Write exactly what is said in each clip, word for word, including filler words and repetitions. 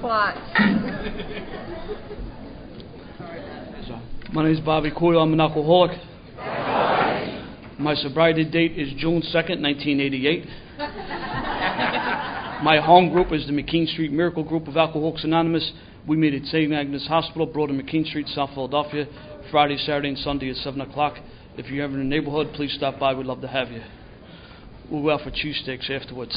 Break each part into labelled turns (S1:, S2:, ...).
S1: plot.
S2: My name is Bobby Coyle. I'm an alcoholic. My sobriety date is June second, nineteen eighty-eight. My home group is the McKean Street Miracle Group of Alcoholics Anonymous. We meet at Saint Agnes Hospital, Broad and McKean Street, South Philadelphia, Friday, Saturday, and Sunday at seven o'clock. If you're ever in the neighborhood, please stop by. We'd love to have you. We'll go out for cheesesteaks afterwards.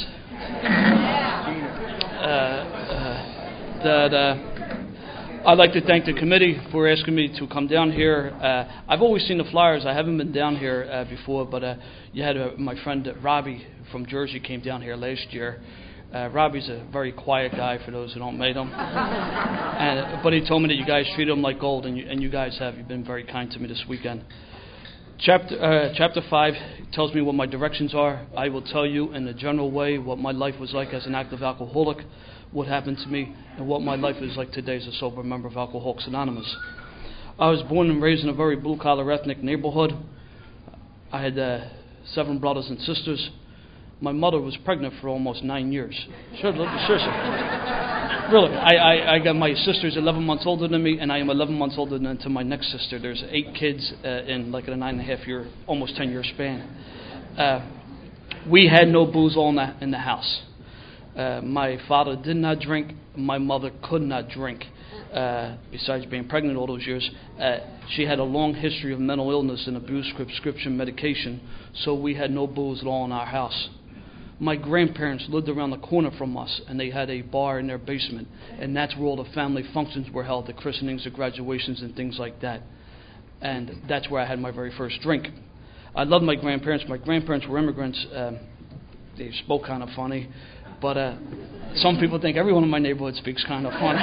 S2: Uh, uh, that, uh, I'd like to thank the committee for asking me to come down here. Uh, I've always seen the flyers. I haven't been down here uh, before, but uh, you had uh, my friend Robbie from Jersey came down here last year. Uh, Robbie's a very quiet guy for those who don't meet him. and, but he told me that you guys treat him like gold, and you, and you guys have. You've been very kind to me this weekend. Chapter uh, Chapter five tells me what my directions are. I will tell you in a general way what my life was like as an active alcoholic, what happened to me, and what my life is like today as a sober member of Alcoholics Anonymous. I was born and raised in a very blue-collar ethnic neighborhood. I had uh, seven brothers and sisters. My mother was pregnant for almost nine years. Sure, seriously. Really, I, I, I got my sister's eleven months older than me, and I am eleven months older than to my next sister. There's eight kids uh, in like a nine and a half year, almost ten year span. Uh, we had no booze all in the, in the house. Uh, my father did not drink. My mother could not drink. Uh, besides being pregnant all those years, uh, she had a long history of mental illness and abuse prescription medication, so we had no booze at all in our house. My grandparents lived around the corner from us, and they had a bar in their basement, and that's where all the family functions were held, the christenings, the graduations, and things like that. And that's where I had my very first drink. I loved my grandparents. My grandparents were immigrants. Um, they spoke kind of funny, but uh, some people think everyone in my neighborhood speaks kind of funny.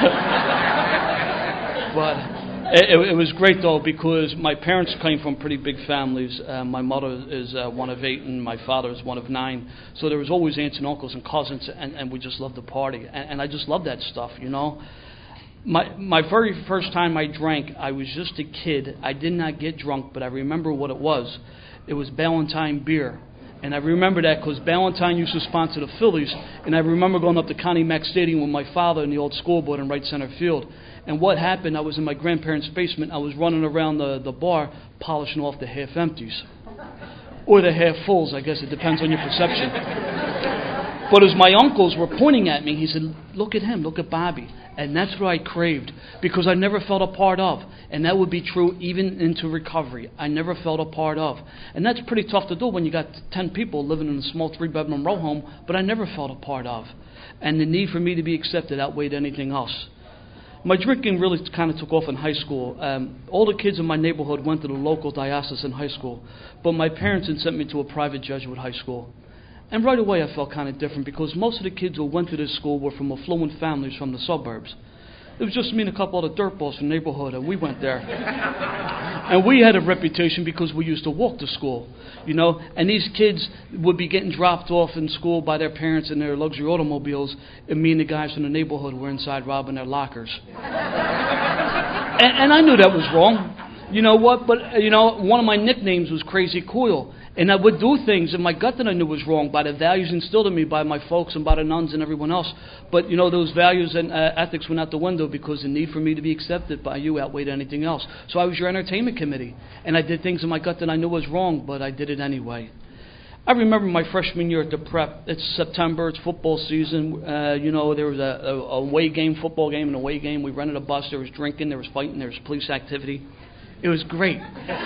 S2: but It, it was great, though, because my parents came from pretty big families. Uh, my mother is uh, one of eight, and my father is one of nine. So there was always aunts and uncles and cousins, and, and we just loved to party. And, and I just loved that stuff, you know. My my very first time I drank, I was just a kid. I did not get drunk, but I remember what it was. It was Ballantine beer. And I remember that because Ballantine used to sponsor the Phillies, and I remember going up to Connie Mack Stadium with my father in the old scoreboard in right center field. And what happened, I was in my grandparents' basement. I was running around the, the bar polishing off the half-empties. Or the half-fulls, I guess. It depends on your perception. But as my uncles were pointing at me, he said, look at him, look at Bobby. And that's what I craved, because I never felt a part of. And that would be true even into recovery. I never felt a part of. And that's pretty tough to do when you got ten people living in a small three-bedroom row home, but I never felt a part of. And the need for me to be accepted outweighed anything else. My drinking really kind of took off in high school. Um, all the kids in my neighborhood went to the local diocesan high school, but my parents had sent me to a private Jesuit high school. And right away I felt kind of different, because most of the kids who went to this school were from affluent families from the suburbs. It was just me and a couple of the dirtballs from the neighborhood, and we went there. And we had a reputation because we used to walk to school, you know. And these kids would be getting dropped off in school by their parents in their luxury automobiles, and me and the guys from the neighborhood were inside robbing their lockers. and, and I knew that was wrong. You know what? But, you know, one of my nicknames was Crazy Coyle. And I would do things in my gut that I knew was wrong by the values instilled in me by my folks and by the nuns and everyone else. But, you know, those values and uh, ethics went out the window because the need for me to be accepted by you outweighed anything else. So I was your entertainment committee. And I did things in my gut that I knew was wrong, but I did it anyway. I remember my freshman year at the prep. It's September. It's football season. Uh, you know, there was a, a, a away game, football game, an away game. We rented a bus. There was drinking. There was fighting. There was police activity. It was great. It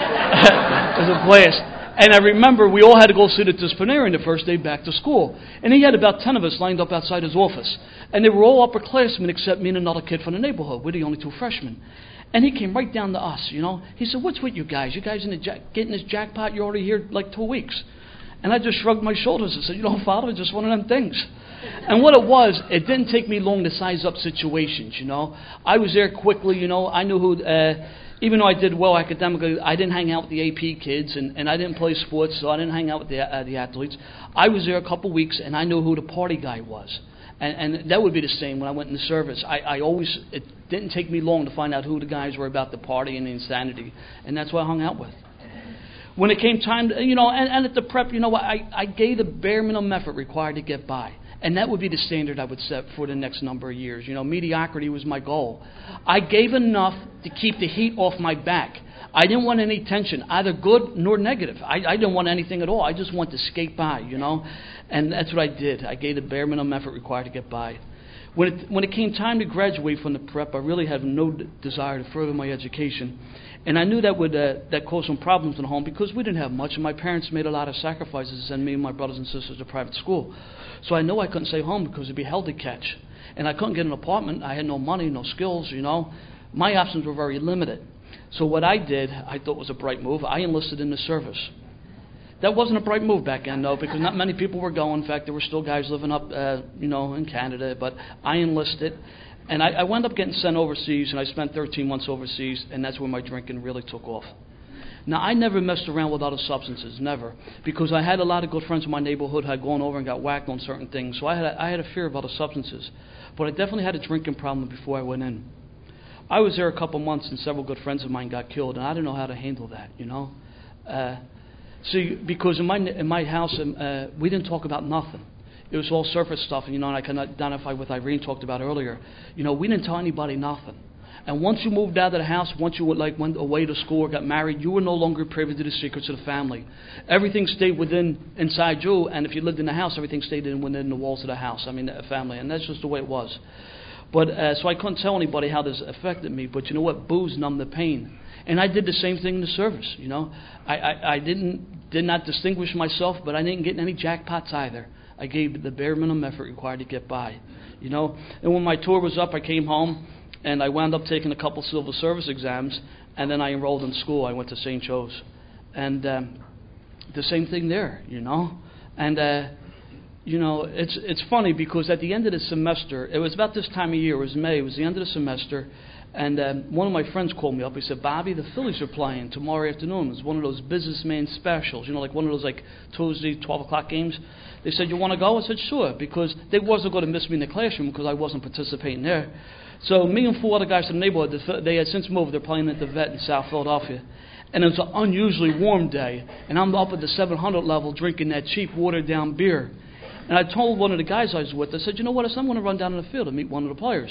S2: was a blast. And I remember we all had to go see the disciplinarian the first day back to school. And he had about ten of us lined up outside his office. And they were all upperclassmen except me and another kid from the neighborhood. We're the only two freshmen. And he came right down to us, you know. He said, what's with you guys? You guys in the jack- getting this jackpot? You're already here like two weeks. And I just shrugged my shoulders and said, you know, Father, it's just one of them things. And what it was, it didn't take me long to size up situations, you know. I was there quickly, you know. I knew who... Uh, Even though I did well academically, I didn't hang out with the A P kids, and, and I didn't play sports, so I didn't hang out with the, uh, the athletes. I was there a couple weeks, and I knew who the party guy was. And, and that would be the same when I went in the service. I, I always, it didn't take me long to find out who the guys were about the party and the insanity, and that's what I hung out with. When it came time, to, you know, and, and at the prep, you know, I, I gave the bare minimum effort required to get by. And that would be the standard I would set for the next number of years. You know, mediocrity was my goal. I gave enough to keep the heat off my back. I didn't want any tension, either good nor negative. I, I didn't want anything at all. I just wanted to skate by, you know. And that's what I did. I gave the bare minimum effort required to get by. When it, when it came time to graduate from the prep, I really had no d- desire to further my education. And I knew that would uh, that caused some problems in the home because we didn't have much, and my parents made a lot of sacrifices to send me and my brothers and sisters to private school. So I knew I couldn't stay home because it'd be hell to catch. And I couldn't get an apartment. I had no money, no skills, you know. My options were very limited. So what I did, I thought was a bright move. I enlisted in the service. That wasn't a bright move back then, though, because not many people were going. In fact, there were still guys living up, uh, you know, in Canada. But I enlisted, and I, I wound up getting sent overseas, and I spent thirteen months overseas, and that's where my drinking really took off. Now, I never messed around with other substances, never, because I had a lot of good friends in my neighborhood who had gone over and got whacked on certain things. So I had a, I had a fear of other substances, but I definitely had a drinking problem before I went in. I was there a couple months, and several good friends of mine got killed, and I didn't know how to handle that, you know. Uh, see, because in my in my house, uh, we didn't talk about nothing. It was all surface stuff, and you know, and I can identify with Irene talked about earlier. You know, we didn't tell anybody nothing. And once you moved out of the house, once you like went away to school or got married, you were no longer privy to the secrets of the family. Everything stayed within inside you, and if you lived in the house, everything stayed in within the walls of the house. I mean, the family, and that's just the way it was. But uh, so I couldn't tell anybody how this affected me. But you know what? Booze numbed the pain, and I did the same thing in the service. You know, I, I, I didn't did not distinguish myself, but I didn't get any jackpots either. I gave the bare minimum effort required to get by. You know, and when my tour was up, I came home, and I wound up taking a couple civil service exams, and then I enrolled in school. I went to Saint Joe's, and um, the same thing there. You know, and. Uh, You know, it's it's funny because at the end of the semester, it was about this time of year, it was May, it was the end of the semester, and um, one of my friends called me up. He said, Bobby, the Phillies are playing tomorrow afternoon. It's one of those businessman specials, you know, like one of those like Tuesday, twelve o'clock games. They said, you want to go? I said, sure, because they wasn't going to miss me in the classroom because I wasn't participating there. So me and four other guys from the neighborhood, they had since moved. They're playing at the Vet in South Philadelphia. And it was an unusually warm day, and I'm up at the seven hundred level drinking that cheap watered-down beer. And I told one of the guys I was with, I said, you know what, I said, I'm going to run down to the field and meet one of the players.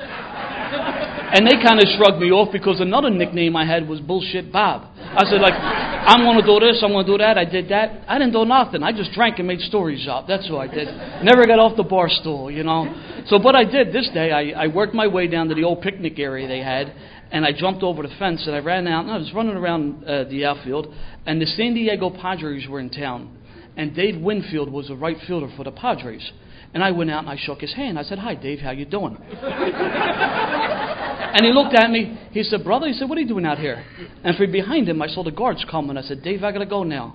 S2: And they kind of shrugged me off because another nickname I had was Bullshit Bob. I said, like, I'm going to do this, I'm going to do that, I did that. I didn't do nothing. I just drank and made stories up. That's what I did. Never got off the bar stool, you know. So what I did this day, I, I worked my way down to the old picnic area they had, and I jumped over the fence, and I ran out, and I was running around uh, the outfield, and the San Diego Padres were in town. And Dave Winfield was a right fielder for the Padres. And I went out and I shook his hand. I said, hi, Dave, how you doing? And he looked at me. He said, brother, he said, what are you doing out here? And from behind him, I saw the guards coming. I said, Dave, I got to go now.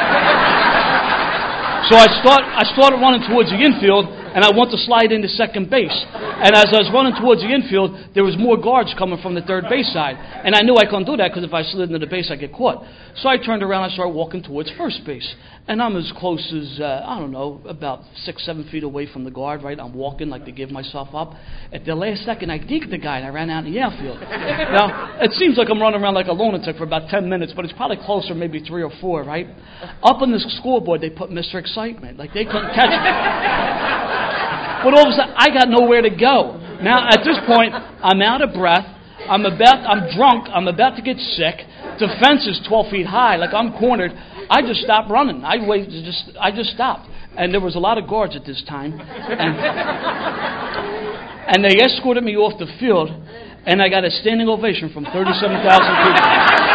S2: So I start, I started running towards the infield, and I want to slide into second base. And as I was running towards the infield, there was more guards coming from the third base side. And I knew I couldn't do that because if I slid into the base, I'd get caught. So I turned around and I started walking towards first base. And I'm as close as, uh, I don't know, about six, seven feet away from the guard, right? I'm walking like to give myself up. At the last second, I deked the guy, and I ran out in the outfield. Now, it seems like I'm running around like a lunatic for about ten minutes, but it's probably closer, maybe three or four, right? Up on the scoreboard, they put Mister Excitement. Like, they couldn't catch me. But all of a sudden, I got nowhere to go. Now, at this point, I'm out of breath. I'm about, I'm drunk. I'm about to get sick. The fence is twelve feet high. Like, I'm cornered. I just stopped running. I waited, just, I just stopped. And there was a lot of guards at this time. And, and they escorted me off the field, and I got a standing ovation from thirty-seven thousand people.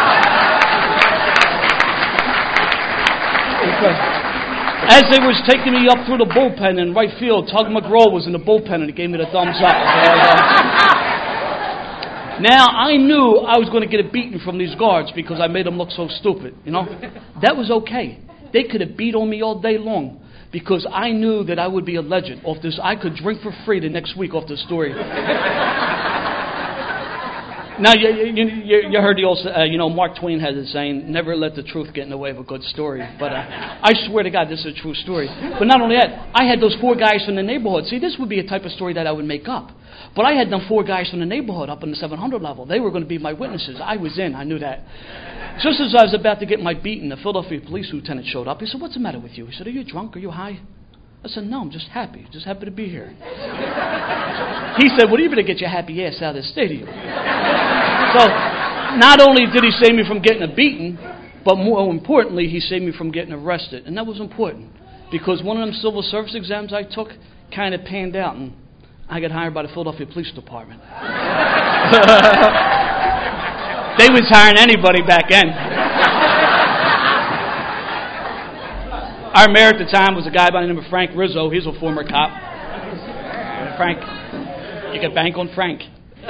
S2: As they was taking me up through the bullpen in right field, Tug McGraw was in the bullpen, and he gave me the thumbs up. Now, I knew I was going to get a beating from these guards because I made them look so stupid, you know. That was okay. They could have beat on me all day long because I knew that I would be a legend off this. I could drink for free the next week off this story. Now, you, you, you heard the old, uh, you know, Mark Twain has a saying, never let the truth get in the way of a good story. But uh, I swear to God, this is a true story. But not only that, I had those four guys from the neighborhood. See, this would be a type of story that I would make up. But I had them four guys from the neighborhood up in the seven hundred level. They were going to be my witnesses. I was in. I knew that. Just as I was about to get my beating, the Philadelphia police lieutenant showed up. He said, what's the matter with you? He said, are you drunk? Are you high? I said, no, I'm just happy. Just happy to be here. He said, well, you better get your happy ass out of the stadium. So not only did he save me from getting a beating, but more importantly, he saved me from getting arrested. And that was important because one of them civil service exams I took kind of panned out, and I got hired by the Philadelphia Police Department. They was hiring anybody back then. Our mayor at the time was a guy by the name of Frank Rizzo. He's a former cop. Frank, you can bank on Frank.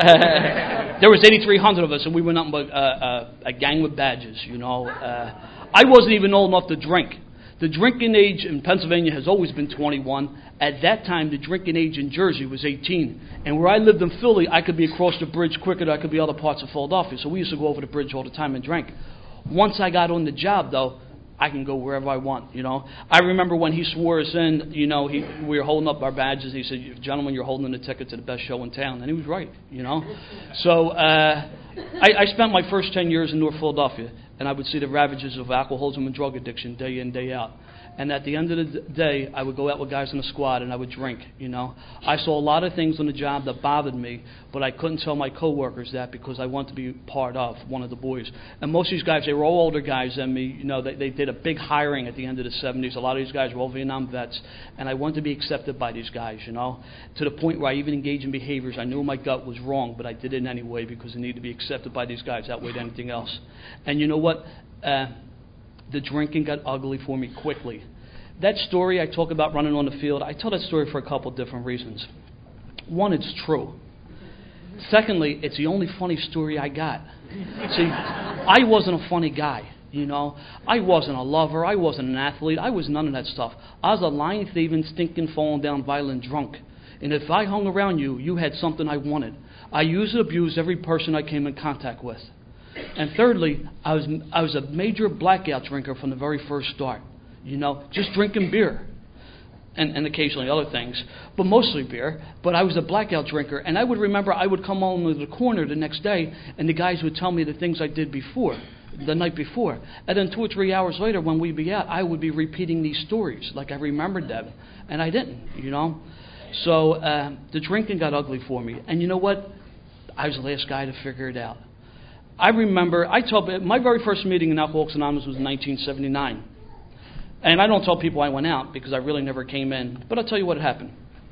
S2: There was eighty-three hundred of us, and we were nothing but uh, uh, a gang with badges, you know. Uh, I wasn't even old enough to drink. The drinking age in Pennsylvania has always been twenty-one. At that time, the drinking age in Jersey was eighteen. And where I lived in Philly, I could be across the bridge quicker than I could be other parts of Philadelphia. So we used to go over the bridge all the time and drink. Once I got on the job, though, I can go wherever I want, you know. I remember when he swore us in, you know, he, we were holding up our badges. He said, gentlemen, you're holding the ticket to the best show in town. And he was right, you know. So uh, I, I spent my first ten years in North Philadelphia, and I would see the ravages of alcoholism and drug addiction day in, day out. And at the end of the day, I would go out with guys in the squad and I would drink, you know. I saw a lot of things on the job that bothered me, but I couldn't tell my coworkers that because I wanted to be part of one of the boys. And most of these guys, they were all older guys than me. You know, they, they did a big hiring at the end of the seventies. A lot of these guys were all Vietnam vets. And I wanted to be accepted by these guys, you know, to the point where I even engaged in behaviors I knew my gut was wrong, but I did it anyway because I needed to be accepted by these guys outweighed anything else. And you know what? Uh, the drinking got ugly for me quickly. That story I talk about running on the field, I tell that story for a couple of different reasons. One, it's true. Secondly, it's the only funny story I got. See, I wasn't a funny guy, you know. I wasn't a lover. I wasn't an athlete. I was none of that stuff. I was a lying, thieving, stinking, falling down, violent drunk. And if I hung around you, you had something I wanted. I used and abused every person I came in contact with. And thirdly, I was I was a major blackout drinker from the very first start. You know, just drinking beer and, and occasionally other things, but mostly beer. But I was a blackout drinker, and I would remember I would come home to the corner the next day, and the guys would tell me the things I did before, the night before. And then two or three hours later, when we'd be out, I would be repeating these stories like I remembered them, and I didn't, you know. So uh, the drinking got ugly for me. And you know what? I was the last guy to figure it out. I remember, I told my very first meeting in Alcoholics Anonymous was in nineteen seventy-nine. And I don't tell people I went out because I really never came in. But I'll tell you what happened.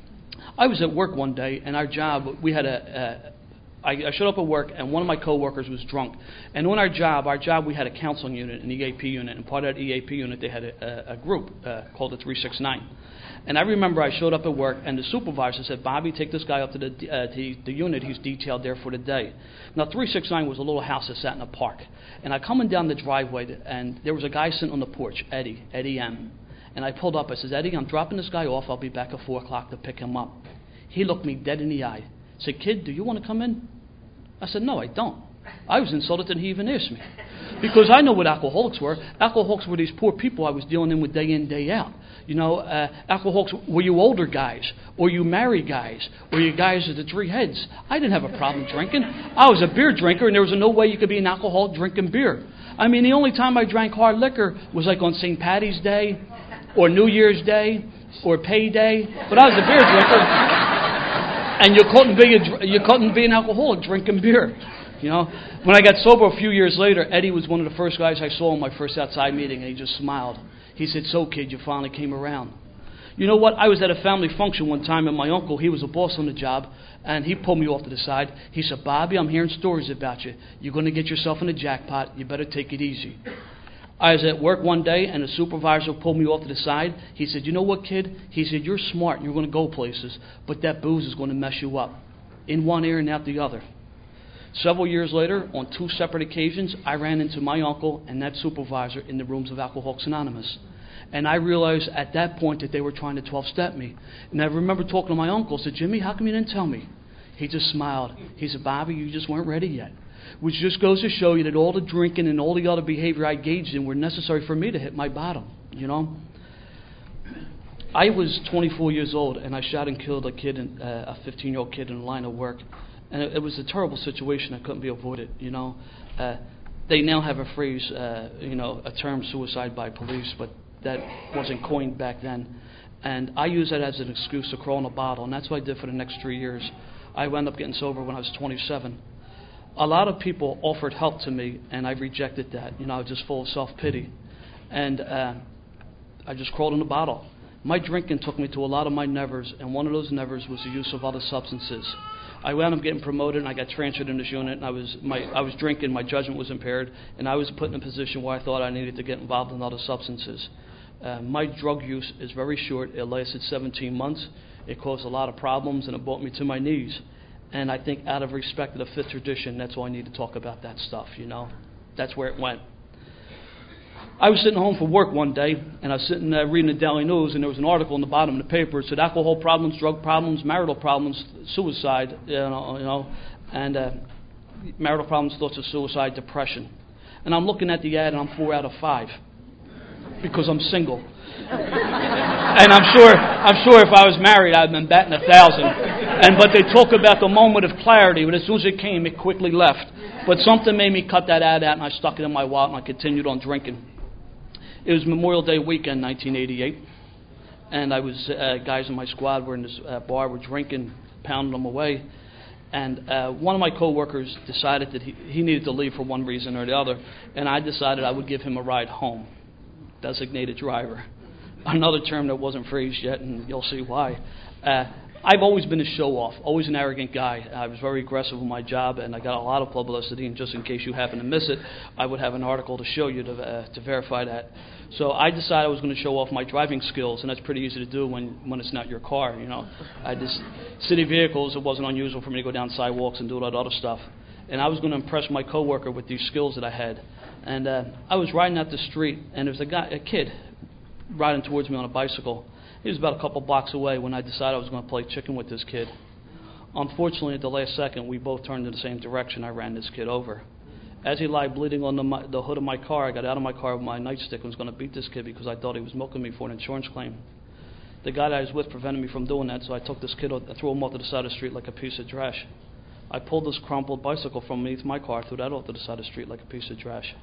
S2: I was at work one day, and our job, we had a, a I, I showed up at work, and one of my coworkers was drunk. And on our job, our job, we had a counseling unit, an E A P unit. And part of that E A P unit, they had a, a group uh, called the three six nine. And I remember I showed up at work, and the supervisor said, Bobby, take this guy up to the, uh, to the unit. He's detailed there for the day. Now, three six nine was a little house that sat in a park. And I coming down the driveway, and there was a guy sitting on the porch, Eddie, Eddie M. And I pulled up. I said, Eddie, I'm dropping this guy off. I'll be back at four o'clock to pick him up. He looked me dead in the eye. Said, kid, do you want to come in? I said, no, I don't. I was insulted that he even asked me. Because I know what alcoholics were. Alcoholics were these poor people I was dealing in with day in, day out. You know, uh, alcoholics, were you older guys? Or you married guys? Or you guys with the three heads? I didn't have a problem drinking. I was a beer drinker, and there was no way you could be an alcoholic drinking beer. I mean, the only time I drank hard liquor was like on Saint Patty's Day, or New Year's Day, or payday. But I was a beer drinker. And you couldn't be a, you couldn't be an alcoholic drinking beer. You know, when I got sober a few years later, Eddie was one of the first guys I saw in my first outside meeting, and he just smiled. He said, so, kid, you finally came around. You know what? I was at a family function one time, and my uncle, he was a boss on the job, and he pulled me off to the side. He said, Bobby, I'm hearing stories about you. You're going to get yourself in a jackpot. You better take it easy. I was at work one day, and the supervisor pulled me off to the side. He said, you know what, kid? He said, you're smart, and you're going to go places, but that booze is going to mess you up, in one ear and out the other. Several years later, on two separate occasions, I ran into my uncle and that supervisor in the rooms of Alcoholics Anonymous. And I realized at that point that they were trying to twelve-step me. And I remember talking to my uncle. I said, Jimmy, how come you didn't tell me? He just smiled. He said, Bobby, you just weren't ready yet. Which just goes to show you that all the drinking and all the other behavior I engaged in were necessary for me to hit my bottom, you know. I was twenty-four years old, and I shot and killed a kid, in, uh, a fifteen-year-old kid in the line of work. And it, it was a terrible situation that couldn't be avoided, you know. Uh, they now have a phrase, uh, you know, a term, suicide by police, but that wasn't coined back then. And I use that as an excuse to crawl in a bottle, and that's what I did for the next three years. I wound up getting sober when I was twenty-seven. A lot of people offered help to me, and I rejected that. You know, I was just full of self-pity. And uh, I just crawled in a bottle. My drinking took me to a lot of my nevers, and one of those nevers was the use of other substances. I wound up getting promoted, and I got transferred in this unit, and I was my I was drinking, my judgment was impaired, and I was put in a position where I thought I needed to get involved in other substances. Uh, my drug use is very short. It lasted seventeen months. It caused a lot of problems, and it brought me to my knees. And I think out of respect to the fifth tradition, that's why I need to talk about that stuff, you know. That's where it went. I was sitting home from work one day, and I was sitting uh, reading the Daily News, and there was an article in the bottom of the paper. It said alcohol problems, drug problems, marital problems, suicide, you know, you know and uh, marital problems, thoughts of suicide, depression. And I'm looking at the ad, and I'm four out of five because I'm single. And I'm sure, I'm sure if I was married, I'd been batting a thousand. And but they talk about the moment of clarity, but as soon as it came, it quickly left. But something made me cut that ad out, and I stuck it in my wallet, and I continued on drinking. It was Memorial Day weekend, nineteen eighty-eight, and I was uh, guys in my squad were in this uh, bar, were drinking, pounding them away, and uh, one of my coworkers decided that he, he needed to leave for one reason or the other, and I decided I would give him a ride home. Designated driver, another term that wasn't phrased yet, and you'll see why. Uh, I've always been a show-off, always an arrogant guy. I was very aggressive with my job, and I got a lot of publicity, and just in case you happen to miss it, I would have an article to show you to, uh, to verify that. So I decided I was going to show off my driving skills, and that's pretty easy to do when, when it's not your car, you know. I just, city vehicles, it wasn't unusual for me to go down sidewalks and do all that other stuff. And I was going to impress my coworker with these skills that I had. And uh, I was riding out the street, and there was a guy, a kid, riding towards me on a bicycle. He was about a couple blocks away when I decided I was going to play chicken with this kid. Unfortunately, at the last second, we both turned in the same direction. I ran this kid over. As he lay bleeding on the, my, the hood of my car, I got out of my car with my nightstick and was going to beat this kid because I thought he was milking me for an insurance claim. The guy that I was with prevented me from doing that, so I took this kid, I threw him off to the side of the street like a piece of trash. I pulled this crumpled bicycle from beneath my car, threw that off to the side of the street like a piece of trash.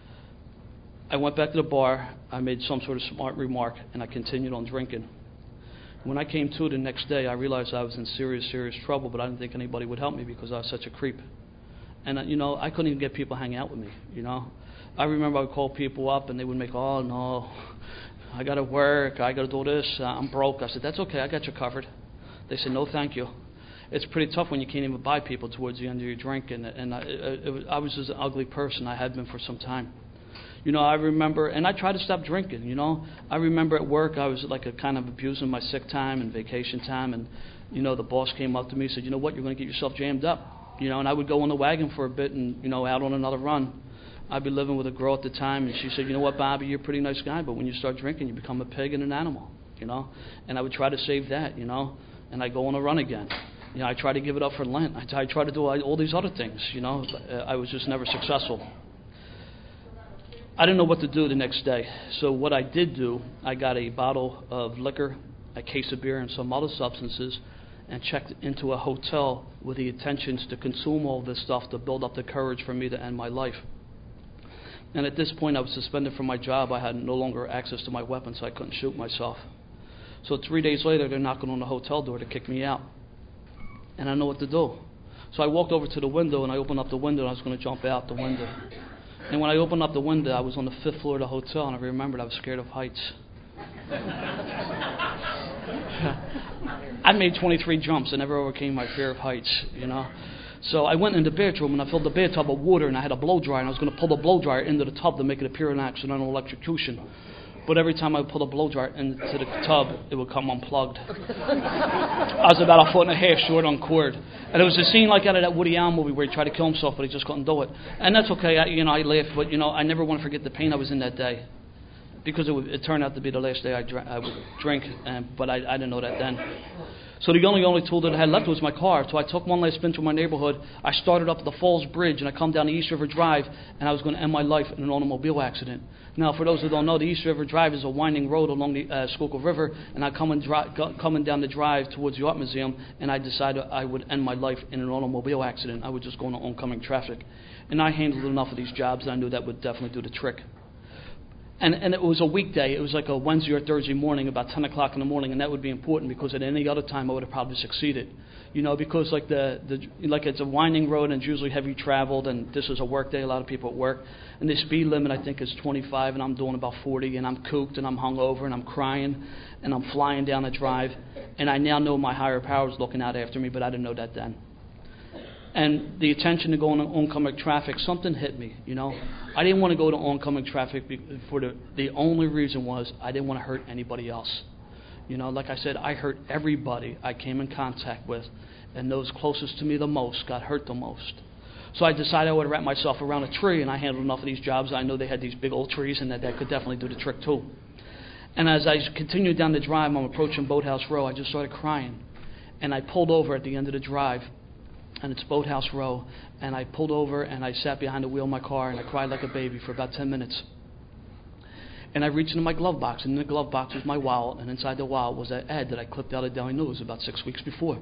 S2: I went back to the bar, I made some sort of smart remark, and I continued on drinking. When I came to the next day, I realized I was in serious, serious trouble, but I didn't think anybody would help me because I was such a creep. And, uh, you know, I couldn't even get people to hang out with me, you know. I remember I would call people up, and they would make, oh, no, I got to work, I got to do this, uh, I'm broke. I said, that's okay, I got you covered. They said, no, thank you. It's pretty tough when you can't even buy people towards the end of your drink, and, and I, it, it was, I was just an ugly person. I had been for some time. You know, I remember, and I tried to stop drinking, you know. I remember at work I was like a kind of abusing my sick time and vacation time, and, you know, the boss came up to me and said, you know what, you're going to get yourself jammed up. You know, and I would go on the wagon for a bit and, you know, out on another run. I'd be living with a girl at the time, and she said, you know what, Bobby, you're a pretty nice guy, but when you start drinking, you become a pig and an animal, you know. And I would try to save that, you know, and I'd go on a run again. You know, I tried to give it up for Lent. I, t- I tried to do all these other things, you know. But, uh, I was just never successful. I didn't know what to do the next day. So what I did do, I got a bottle of liquor, a case of beer, and some other substances, and checked into a hotel with the intentions to consume all this stuff to build up the courage for me to end my life. And at this point, I was suspended from my job. I had no longer access to my weapon, so I couldn't shoot myself. So three days later, they're knocking on the hotel door to kick me out. And I didn't know what to do. So I walked over to the window, and I opened up the window, and I was going to jump out the window. And when I opened up the window, I was on the fifth floor of the hotel, and I remembered I was scared of heights. I made twenty-three jumps. I never overcame my fear of heights, you know. So I went in the bathroom, and I filled the bathtub with water, and I had a blow dryer, and I was going to pull the blow dryer into the tub to make it appear an accidental electrocution. But every time I would pull the blow dryer into the tub, it would come unplugged. I was about a foot and a half short on cord. And it was a scene like out of that Woody Allen movie where he tried to kill himself, but he just couldn't do it. And that's okay. I, you know, I laugh, but, you know, I never want to forget the pain I was in that day. Because it, would, it turned out to be the last day I, dra- I would drink, and, but I, I didn't know that then. So the only only tool that I had left was my car. So I took one last spin through my neighborhood. I started up the Falls Bridge, and I come down the East River Drive, and I was going to end my life in an automobile accident. Now, for those who don't know, the East River Drive is a winding road along the uh, Schuylkill River, and I come and dri- go, coming down the drive towards the Art Museum, and I decided I would end my life in an automobile accident. I would just go into oncoming traffic. And I handled enough of these jobs, and I knew that would definitely do the trick. And, and it was a weekday. It was like a Wednesday or Thursday morning, about ten o'clock in the morning, and that would be important because at any other time I would have probably succeeded. You know, because like the, the like it's a winding road and it's usually heavy traveled, and this is a work day, a lot of people at work. And the speed limit I think is twenty-five, and I'm doing about forty, and I'm cooked, and I'm hungover, and I'm crying, and I'm flying down the drive. And I now know my higher power is looking out after me, but I didn't know that then. And the attention to going to oncoming traffic, something hit me, you know. I didn't want to go to oncoming traffic for the, the only reason was I didn't want to hurt anybody else. You know, like I said, I hurt everybody I came in contact with, and those closest to me the most got hurt the most. So I decided I would wrap myself around a tree, and I handled enough of these jobs. I know they had these big old trees, and that, that could definitely do the trick too. And as I continued down the drive, I'm approaching Boathouse Row, I just started crying. And I pulled over at the end of the drive, and it's Boathouse Row, and I pulled over and I sat behind the wheel of my car and I cried like a baby for about ten minutes. And I reached into my glove box, and in the glove box was my wallet, and inside the wallet was that ad that I clipped out of Daily News about six weeks before.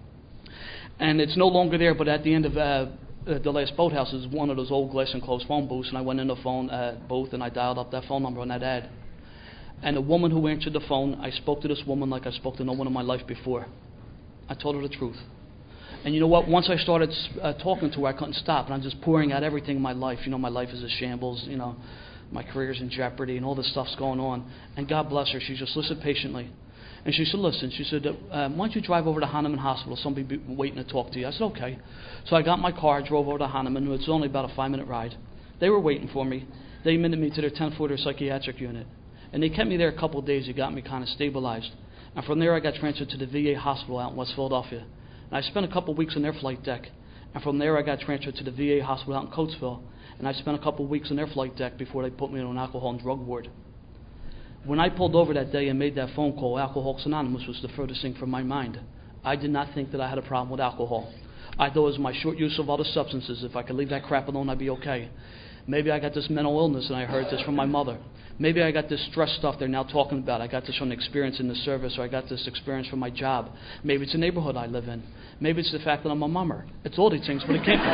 S2: And it's no longer there, but at the end of uh, the last Boathouse is one of those old glass enclosed phone booths, and I went in the phone uh, booth and I dialed up that phone number on that ad. And the woman who answered the phone, I spoke to this woman like I spoke to no one in my life before. I told her the truth. And you know what? Once I started uh, talking to her, I couldn't stop. And I'm just pouring out everything in my life. You know, my life is a shambles. You know, my career's in jeopardy and all this stuff's going on. And God bless her. She just listened patiently. And she said, listen, she said, uh, why don't you drive over to Hahnemann Hospital? Somebody be waiting to talk to you. I said, okay. So I got my car, drove over to Hahnemann. It's only about a five-minute ride. They were waiting for me. They admitted me to their ten-footer psychiatric unit. And they kept me there a couple of days. It got me kind of stabilized. And from there, I got transferred to the V A hospital out in West Philadelphia. And I spent a couple of weeks on their flight deck. And from there, I got transferred to the V A hospital out in Coatesville. And I spent a couple of weeks on their flight deck before they put me on an alcohol and drug ward. When I pulled over that day and made that phone call, Alcoholics Anonymous was the furthest thing from my mind. I did not think that I had a problem with alcohol. I thought it was my short use of other substances. If I could leave that crap alone, I'd be okay. Maybe I got this mental illness and I heard this from my mother. Maybe I got this stress stuff they're now talking about. I got this from the experience in the service, or I got this experience from my job. Maybe it's the neighborhood I live in. Maybe it's the fact that I'm a mummer. It's all these things, but it can't be.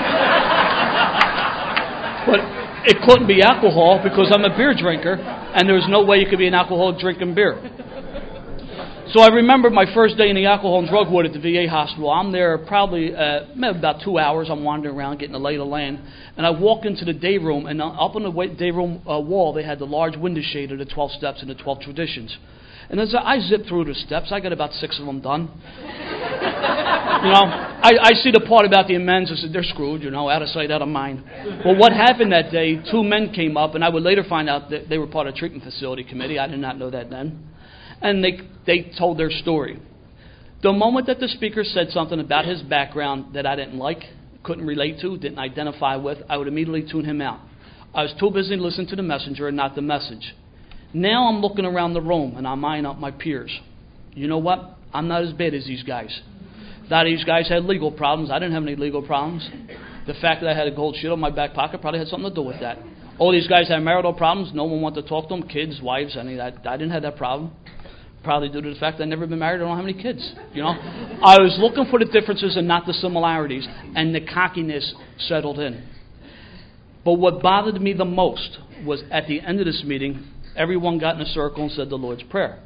S2: But it couldn't be alcohol because I'm a beer drinker, and there's no way you could be an alcoholic drinking beer. So I remember my first day in the alcohol and drug ward at the V A hospital. I'm there probably uh, maybe about two hours. I'm wandering around getting the lay of the land. And I walk into the day room, and up on the day room uh, wall, they had the large window shade of the twelve steps and the twelve traditions. And as I zip through the steps, I got about six of them done. You know, I, I see the part about the amends. I said, they're screwed, you know, out of sight, out of mind. Well, what happened that day, two men came up, and I would later find out that they were part of the treatment facility committee. I did not know that then. And they they told their story. The moment that the speaker said something about his background that I didn't like, couldn't relate to, didn't identify with, I would immediately tune him out. I was too busy listening to the messenger and not the message. Now I'm looking around the room and I'm eyeing up my peers. You know what? I'm not as bad as these guys. Now these guys had legal problems. I didn't have any legal problems. The fact that I had a gold shield in my back pocket probably had something to do with that. All these guys had marital problems. No one wanted to talk to them. Kids, wives, I mean, I, I didn't have that problem. Probably due to the fact that I've never been married. I don't have any kids. You know, I was looking for the differences and not the similarities, and the cockiness settled in. But what bothered me the most was at the end of this meeting, everyone got in a circle and said the Lord's Prayer.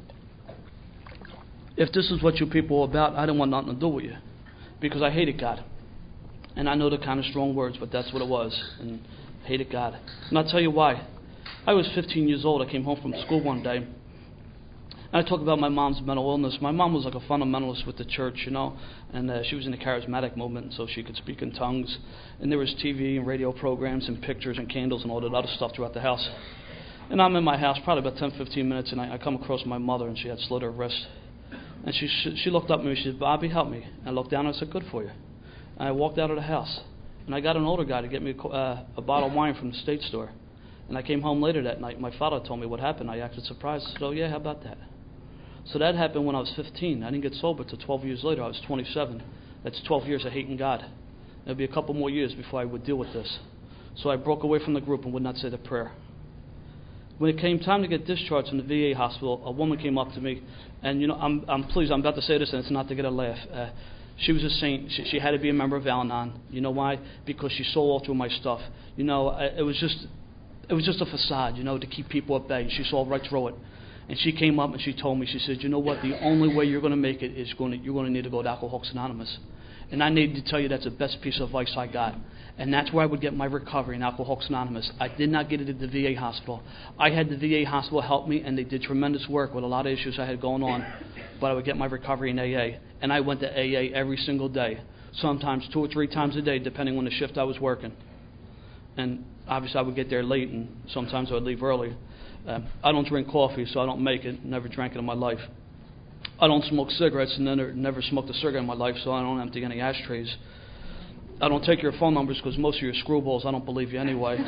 S2: If this is what you people are about, I didn't want nothing to do with you, because I hated God. And I know the kind of strong words, but that's what it was, and hated God. And I'll tell you why. I was fifteen years old. I came home from school one day. And I talk about my mom's mental illness. My mom was like a fundamentalist with the church, you know, and uh, she was in the charismatic movement, so she could speak in tongues. And there was T V and radio programs and pictures and candles and all that other stuff throughout the house. And I'm in my house probably about ten, fifteen minutes, and I, I come across my mother, and she had slit her wrist. And she she looked up at me and she said, Bobby, help me. And I looked down and I said, good for you. And I walked out of the house. And I got an older guy to get me a, uh, a bottle of wine from the state store. And I came home later that night. My father told me what happened. I acted surprised. I said, oh, yeah, how about that? So that happened when I was fifteen. I didn't get sober until twelve years later. I was twenty-seven. That's twelve years of hating God. There'll be a couple more years before I would deal with this. So I broke away from the group and would not say the prayer. When it came time to get discharged from the V A hospital, a woman came up to me, and you know, I'm, I'm pleased, I'm about to say this, and it's not to get a laugh. Uh, she was a saint. She, she had to be a member of Al-Anon. You know why? Because she saw all through my stuff. You know, I, it was just, it was just a facade, you know, to keep people at bay. And she saw right through it. And she came up and she told me, she said, you know what, the only way you're going to make it is going to, you're going to need to go to Alcoholics Anonymous. And I need to tell you that's the best piece of advice I got. And that's where I would get my recovery in Alcoholics Anonymous. I did not get it at the V A hospital. I had the V A hospital help me, and they did tremendous work with a lot of issues I had going on. But I would get my recovery in A A. And I went to A A every single day, sometimes two or three times a day, depending on the shift I was working. And obviously I would get there late, and sometimes I would leave early. Uh, I don't drink coffee, so I don't make it. Never drank it in my life. I don't smoke cigarettes, and never, never smoked a cigarette in my life, so I don't empty any ashtrays. I don't take your phone numbers because most of your screwballs, I don't believe you anyway.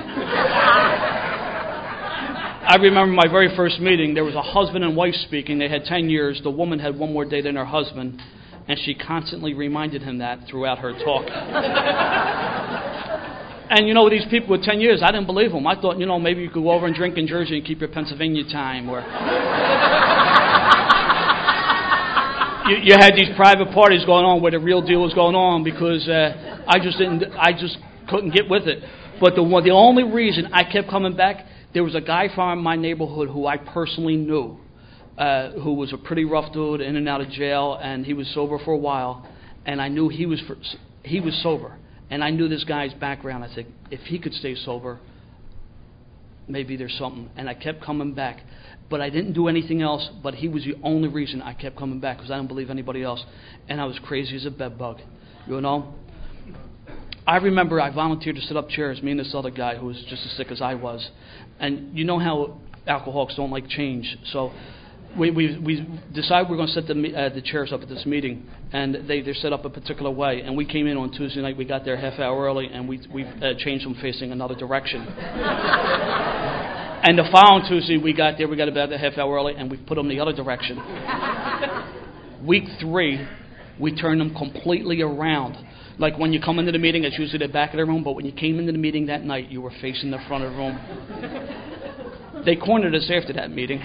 S2: I remember my very first meeting. There was a husband and wife speaking. They had ten years. The woman had one more day than her husband, and she constantly reminded him that throughout her talk. And, you know, these people with ten years, I didn't believe them. I thought, you know, maybe you could go over and drink in Jersey and keep your Pennsylvania time. Or you, you had these private parties going on where the real deal was going on because uh, I just didn't, I just couldn't get with it. But the one, the only reason I kept coming back, there was a guy from my neighborhood who I personally knew, uh, who was a pretty rough dude, in and out of jail, and he was sober for a while, and I knew he was for, he was sober. And I knew this guy's background. I said, if he could stay sober, maybe there's something. And I kept coming back. But I didn't do anything else, but he was the only reason I kept coming back because I didn't believe anybody else. And I was crazy as a bedbug, you know. I remember I volunteered to set up chairs, me and this other guy who was just as sick as I was. And you know how alcoholics don't like change. So we we, we decided we we're going to set the, uh, the chairs up at this meeting. And they, they're set up a particular way. And we came in on Tuesday night. We got there a half hour early, and we we uh, changed them facing another direction. And the following Tuesday, we got there. We got about a half hour early, and we put them the other direction. Week three, we turned them completely around. Like when you come into the meeting, it's usually the back of the room. But when you came into the meeting that night, you were facing the front of the room. They cornered us after that meeting.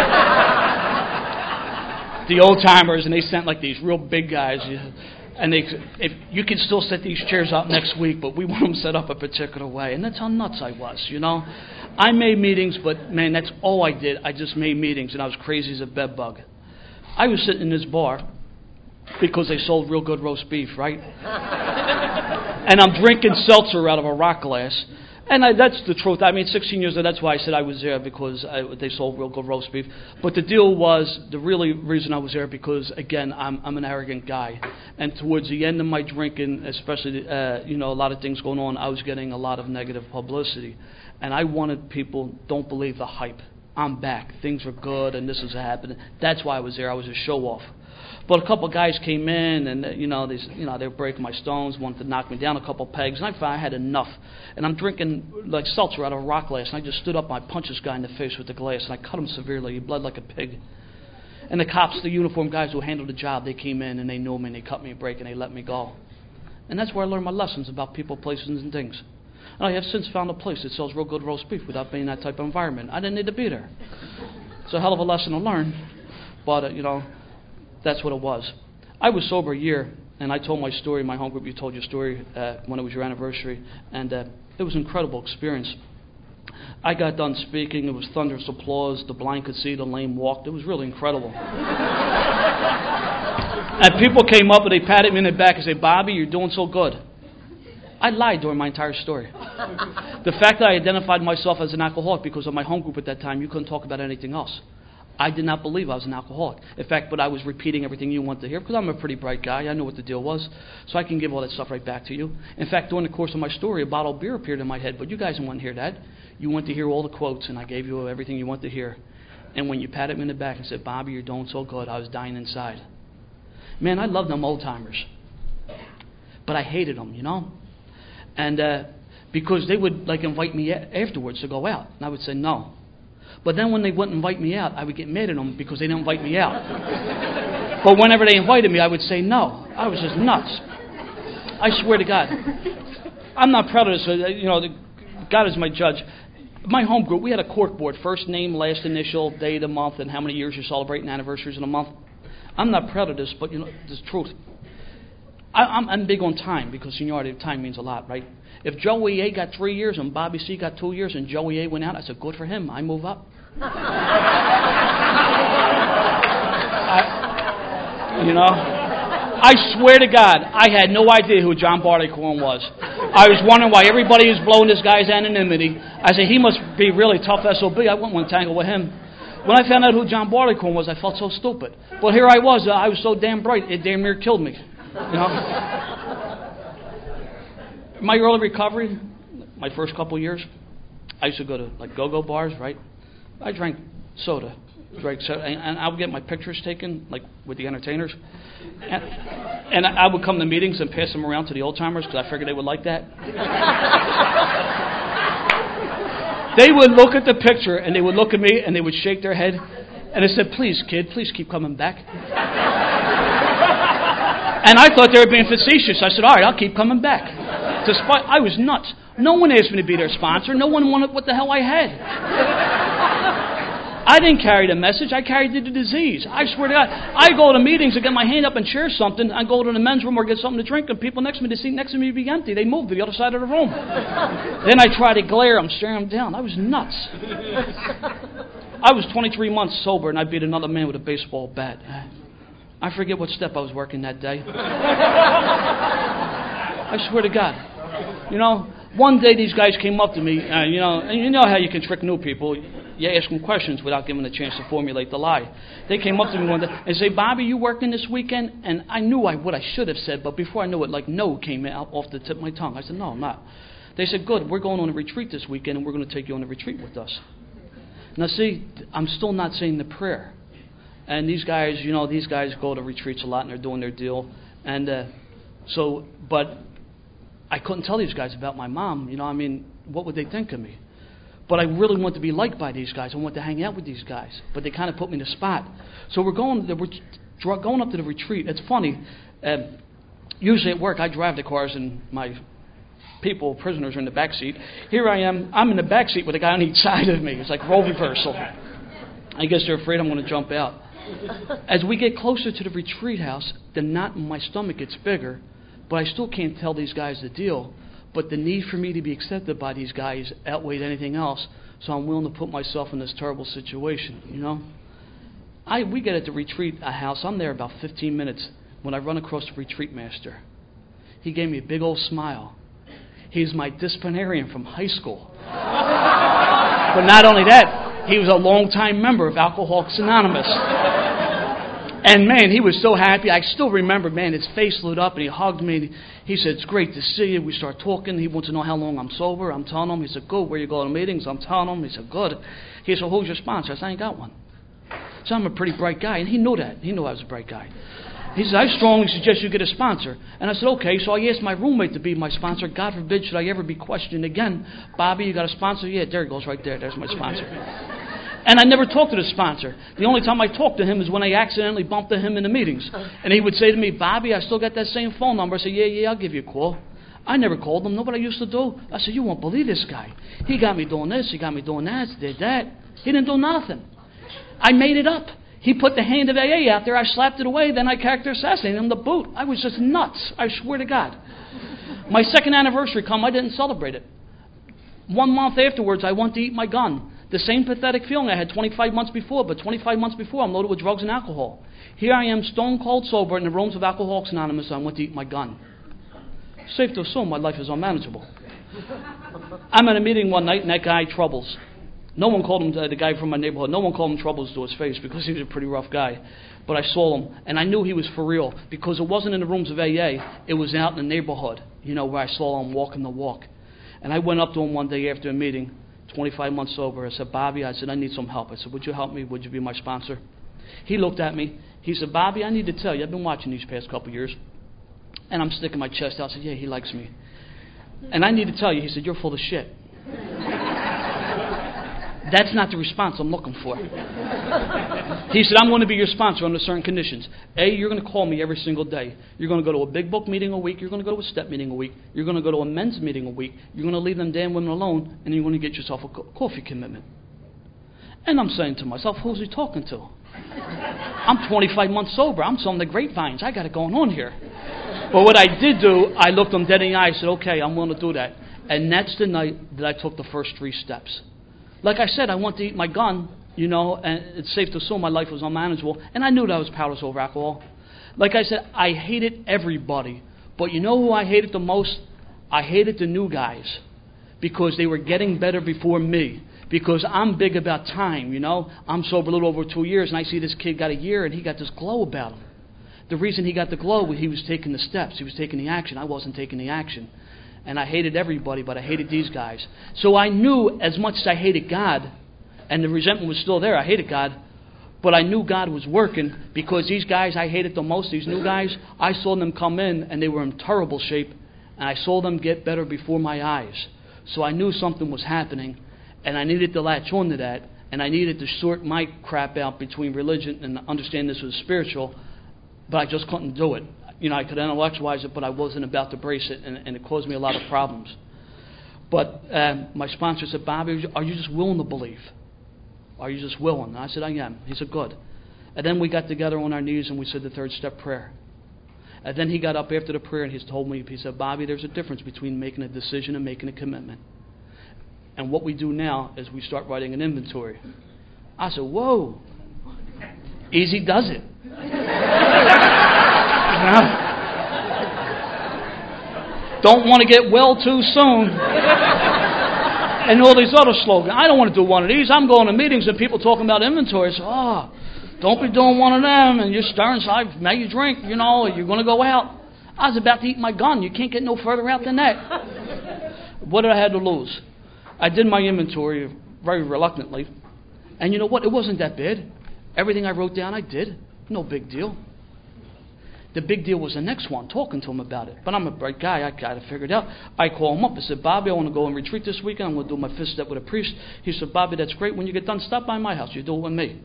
S2: The old timers, and they sent like these real big guys, and they, if you can still set these chairs up next week, but we want them set up a particular way, and that's how nuts I was, you know. I made meetings, but man, that's all I did. I just made meetings, and I was crazy as a bedbug. I was sitting in this bar because they sold real good roast beef, right? And I'm drinking seltzer out of a rock glass. And I, that's the truth. I mean, sixteen years old, that's why I said I was there, because I, they sold real good roast beef. But the deal was, the really reason I was there, because, again, I'm, I'm an arrogant guy. And towards the end of my drinking, especially, uh, you know, a lot of things going on, I was getting a lot of negative publicity. And I wanted people, don't believe the hype. I'm back. Things are good, and this is happening. That's why I was there. I was a show-off. But a couple of guys came in, and you know, they, you know, they were breaking my stones, wanted to knock me down a couple of pegs, and I found I had enough. And I'm drinking like seltzer out of a rock glass, and I just stood up, and I punched this guy in the face with the glass, and I cut him severely. He bled like a pig. And the cops, the uniformed guys who handled the job, they came in, and they knew me, and they cut me a break, and they let me go. And that's where I learned my lessons about people, places, and things. And I have since found a place that sells real good roast beef without being in that type of environment. I didn't need to be there. It's a hell of a lesson to learn, but, uh, you know, that's what it was. I was sober a year, and I told my story. My home group, you told your story uh, when it was your anniversary, and uh, it was an incredible experience. I got done speaking. It was thunderous applause. The blind could see, the lame walked. It was really incredible. And people came up and they patted me in the back and said, "Bobby, you're doing so good." I lied during my entire story. The fact that I identified myself as an alcoholic because of my home group at that time, you couldn't talk about anything else. I did not believe I was an alcoholic. In fact, but I was repeating everything you want to hear because I'm a pretty bright guy. I know what the deal was. So I can give all that stuff right back to you. In fact, during the course of my story, a bottle of beer appeared in my head, but you guys didn't want to hear that. You want to hear all the quotes, and I gave you everything you want to hear. And when you patted me in the back and said, "Bobby, you're doing so good," I was dying inside. Man, I love them old-timers. But I hated them, you know? And uh, because they would like invite me a- afterwards to go out. And I would say no. But then when they wouldn't invite me out, I would get mad at them because they didn't invite me out. But whenever they invited me, I would say no. I was just nuts. I swear to God. I'm not proud of this. You know, God is my judge. My home group, we had a cork board. First name, last initial, day of the month, and how many years you're celebrating anniversaries in a month. I'm not proud of this, but you know, it's the truth. I, I'm, I'm big on time because seniority of time means a lot, right? If Joey A got three years and Bobby C got two years and Joey A went out, I said, good for him. I move up. I, you know, I swear to God, I had no idea who John Barleycorn was. I was wondering why everybody was blowing this guy's anonymity. I said, he must be really tough S O B. I wouldn't want to tangle with him. When I found out who John Barleycorn was, I felt so stupid. But here I was. I was so damn bright, it damn near killed me. You know? My early recovery, my first couple of years, I used to go to like go-go bars, right? I drank soda. Drank soda, and I would get my pictures taken, like with the entertainers. And, and I would come to meetings and pass them around to the old-timers because I figured they would like that. They would look at the picture, and they would look at me, and they would shake their head. And I said, please, kid, please keep coming back. And I thought they were being facetious. I said, all right, I'll keep coming back. Despite, I was nuts. No one asked me to be their sponsor. No one wanted what the hell I had. I didn't carry the message. I carried the disease. I swear to God. I go to meetings and get my hand up and share something. I go to the men's room or get something to drink, and people next to me, the seat next to me be empty. They moved to the other side of the room. Then I try to glare. I'm staring them down. I was nuts. I was twenty-three months sober, and I beat another man with a baseball bat. I forget what step I was working that day. I swear to God. You know, one day these guys came up to me, uh, you know, and you know how you can trick new people. You ask them questions without giving them a chance to formulate the lie. They came up to me one day and say, Bobby, you working this weekend? And I knew I, what I should have said, but before I knew it, like no came out off the tip of my tongue. I said, no, I'm not. They said, good, we're going on a retreat this weekend, and we're going to take you on a retreat with us. Now, see, I'm still not saying the prayer. And these guys, you know, these guys go to retreats a lot, and they're doing their deal. And uh, so, but I couldn't tell these guys about my mom. You know, I mean, what would they think of me? But I really want to be liked by these guys. I want to hang out with these guys. But they kind of put me in a spot. So we're going, we're going up to the retreat. It's funny. Uh, usually at work, I drive the cars, and my people, prisoners, are in the back seat. Here I am. I'm in the back seat with a guy on each side of me. It's like role reversal. I guess they're afraid I'm going to jump out. As we get closer to the retreat house, the knot in my stomach gets bigger, but I still can't tell these guys the deal. But the need for me to be accepted by these guys outweighed anything else, so I'm willing to put myself in this terrible situation, you know? I We get at the retreat a house. I'm there about fifteen minutes when I run across the retreat master. He gave me a big old smile. He's my disciplinarian from high school. But not only that, he was a longtime member of Alcoholics Anonymous. And, man, he was so happy. I still remember, man, his face lit up, and he hugged me. He said, it's great to see you. We start talking. He wants to know how long I'm sober. I'm telling him. He said, good. Where you go to meetings? I'm telling him. He said, good. He said, who's your sponsor? I said, I ain't got one. So I'm a pretty bright guy, and he knew that. He knew I was a bright guy. He said, I strongly suggest you get a sponsor. And I said, okay. So I asked my roommate to be my sponsor. God forbid should I ever be questioned again. Bobby, you got a sponsor? Yeah, there it goes right there. There's my sponsor. And I never talked to the sponsor. The only time I talked to him is when I accidentally bumped into him in the meetings. And he would say to me, Bobby, I still got that same phone number. I said, yeah, yeah, I'll give you a call. I never called him. Know what I used to do? I said, you won't believe this guy. He got me doing this. He got me doing that. Did that. He didn't do nothing. I made it up. He put the hand of A A out there. I slapped it away. Then I character assassinated him to boot. I was just nuts. I swear to God. My second anniversary come, I didn't celebrate it. One month afterwards, I went to eat my gun. The same pathetic feeling I had twenty-five months before, but twenty-five months before, I'm loaded with drugs and alcohol. Here I am, stone cold sober in the rooms of Alcoholics Anonymous. I went to eat my gun. Safe to assume my life is unmanageable. I'm at a meeting one night, and that guy Troubles. No one called him, uh, the guy from my neighborhood, no one called him Troubles to his face because he was a pretty rough guy. But I saw him, and I knew he was for real because it wasn't in the rooms of A A. It was out in the neighborhood, you know, where I saw him walking the walk. And I went up to him one day after a meeting, twenty-five months sober. I said, Bobby, I said, I need some help. I said, would you help me? Would you be my sponsor? He looked at me. He said, Bobby, I need to tell you, I've been watching these past couple of years. And I'm sticking my chest out. I said, yeah, he likes me. And I need to tell you, he said, you're full of shit. That's not the response I'm looking for. He said, I'm going to be your sponsor under certain conditions. A, you're going to call me every single day. You're going to go to a big book meeting a week. You're going to go to a step meeting a week. You're going to go to a men's meeting a week. You're going to leave them damn women alone, and you're going to get yourself a co- coffee commitment. And I'm saying to myself, who's he talking to? I'm twenty-five months sober. I'm selling the grapevines. I got it going on here. But what I did do, I looked them dead in the eye and said, okay, I'm willing to do that. And that's the night that I took the first three steps. Like I said, I wanted to eat my gun, you know, and it's safe to assume my life was unmanageable. And I knew that I was powerless over alcohol. Like I said, I hated everybody. But you know who I hated the most? I hated the new guys. Because they were getting better before me. Because I'm big about time, you know. I'm sober a little over two years, and I see this kid got a year, and he got this glow about him. The reason he got the glow was he was taking the steps. He was taking the action. I wasn't taking the action. And I hated everybody, but I hated these guys. So I knew as much as I hated God, and the resentment was still there, I hated God, but I knew God was working because these guys I hated the most, these new guys, I saw them come in, and they were in terrible shape, and I saw them get better before my eyes. So I knew something was happening, and I needed to latch on to that, and I needed to sort my crap out between religion and understand this was spiritual, but I just couldn't do it. You know, I could intellectualize it, but I wasn't about to brace it, and, and it caused me a lot of problems. But um, my sponsor said, Bobby, are you just willing to believe? Are you just willing? And I said, I am. He said, good. And then we got together on our knees, and we said the third step prayer. And then he got up after the prayer, and he told me, he said, Bobby, there's a difference between making a decision and making a commitment. And what we do now is we start writing an inventory. I said, whoa, easy does it. You know? Don't want to get well too soon. And all these other slogans. I don't want to do one of these. I'm going to meetings and people talking about inventories. Oh, don't be doing one of them. And you're stirring inside. Now you drink, you know, you're going to go out. I was about to eat my gun. You can't get no further out than that. What did I have to lose? I did my inventory very reluctantly. And you know what? It wasn't that bad. Everything I wrote down, I did. No big deal. The big deal was the next one, talking to him about it. But I'm a bright guy. I got it figured out. I call him up. I said, Bobby, I want to go and retreat this weekend. I'm going to do my fifth step with a priest. He said, Bobby, that's great. When you get done, stop by my house. You do it with me.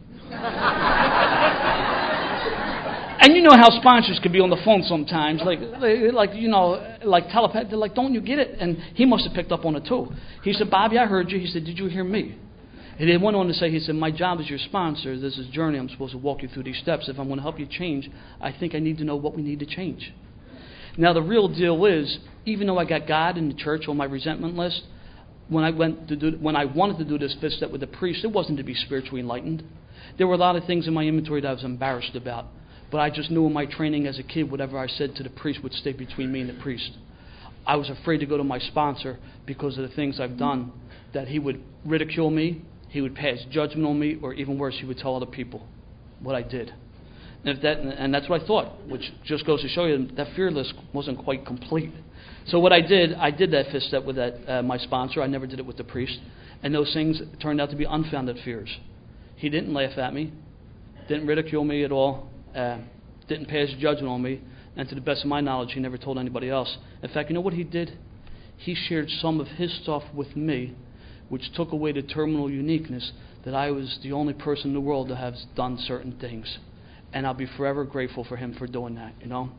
S2: And you know how sponsors can be on the phone sometimes, like, like you know, like telepath. They're like, don't you get it? And he must have picked up on it too. He said, Bobby, I heard you. He said, did you hear me? And he went on to say, he said, my job as your sponsor, this is a journey. I'm supposed to walk you through these steps. If I'm going to help you change, I think I need to know what we need to change. Now, the real deal is, even though I got God in the church on my resentment list, when I went to do, when I wanted to do this fifth step with the priest, it wasn't to be spiritually enlightened. There were a lot of things in my inventory that I was embarrassed about. But I just knew in my training as a kid, whatever I said to the priest would stay between me and the priest. I was afraid to go to my sponsor because of the things I've done, that he would ridicule me, he would pass judgment on me, or even worse, he would tell other people what I did. And, if that, and that's what I thought, which just goes to show you that fear list wasn't quite complete. So what I did, I did that fifth step with that uh, my sponsor. I never did it with the priest. And those things turned out to be unfounded fears. He didn't laugh at me, didn't ridicule me at all, uh, didn't pass judgment on me, and to the best of my knowledge, he never told anybody else. In fact, you know what he did? He shared some of his stuff with me, which took away the terminal uniqueness that I was the only person in the world that has done certain things. And I'll be forever grateful for him for doing that, you know.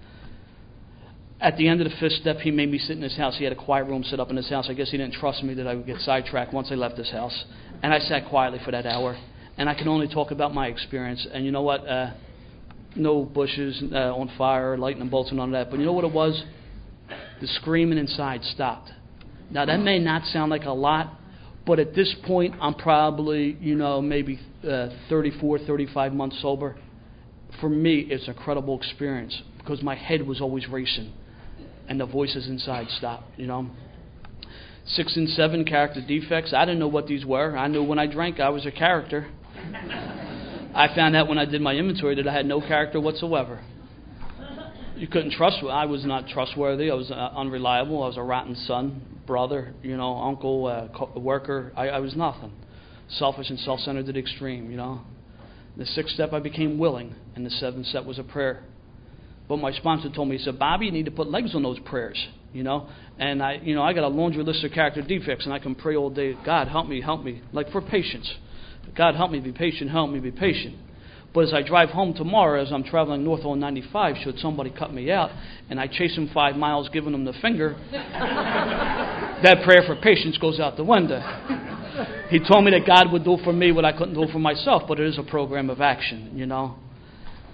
S2: At the end of the fifth step, he made me sit in his house. He had a quiet room set up in his house. I guess he didn't trust me that I would get sidetracked once I left his house. And I sat quietly for that hour. And I can only talk about my experience. And you know what? Uh, no bushes uh, on fire, lightning bolts and none of that. But you know what it was? The screaming inside stopped. Now, that may not sound like a lot, but at this point, I'm probably, you know, maybe uh, thirty-four, thirty-five months sober. For me, it's an incredible experience because my head was always racing and the voices inside stopped, you know. Six and seven, character defects. I didn't know what these were. I knew when I drank, I was a character. I found out when I did my inventory that I had no character whatsoever. You couldn't trust me. I was not trustworthy. I was uh, unreliable. I was a rotten son, brother, you know, uncle, uh, co- worker. I, I was nothing. Selfish and self-centered to the extreme, you know. The sixth step, I became willing, and the seventh step was a prayer. But my sponsor told me, he said, Bobby, you need to put legs on those prayers, you know. And I, you know, I got a laundry list of character defects, and I can pray all day. God, help me, help me, like for patience. God, help me be patient, help me be patient. But as I drive home tomorrow, as I'm traveling north on ninety-five, should somebody cut me out, and I chase them five miles, giving them the finger, that prayer for patience goes out the window. He told me that God would do for me what I couldn't do for myself, but it is a program of action, you know.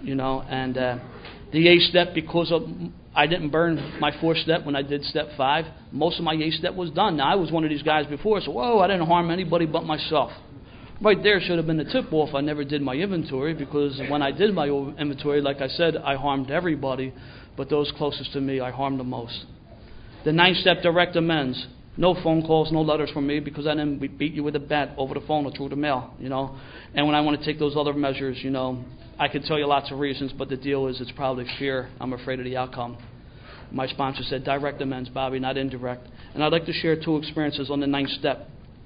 S2: you know, and uh, the eighth step, because of I didn't burn my fourth step when I did step five, most of my eighth step was done. Now, I was one of these guys before, so, whoa, I didn't harm anybody but myself. Right there should have been the tip-off. I never did my inventory, because when I did my inventory, like I said, I harmed everybody, but those closest to me, I harmed the most. The ninth step, direct amends. No phone calls, no letters from me, because I didn't beat you with a bat over the phone or through the mail, you know. And when I want to take those other measures, you know, I could tell you lots of reasons, but the deal is it's probably fear. I'm afraid of the outcome. My sponsor said, direct amends, Bobby, not indirect. And I'd like to share two experiences on the ninth step.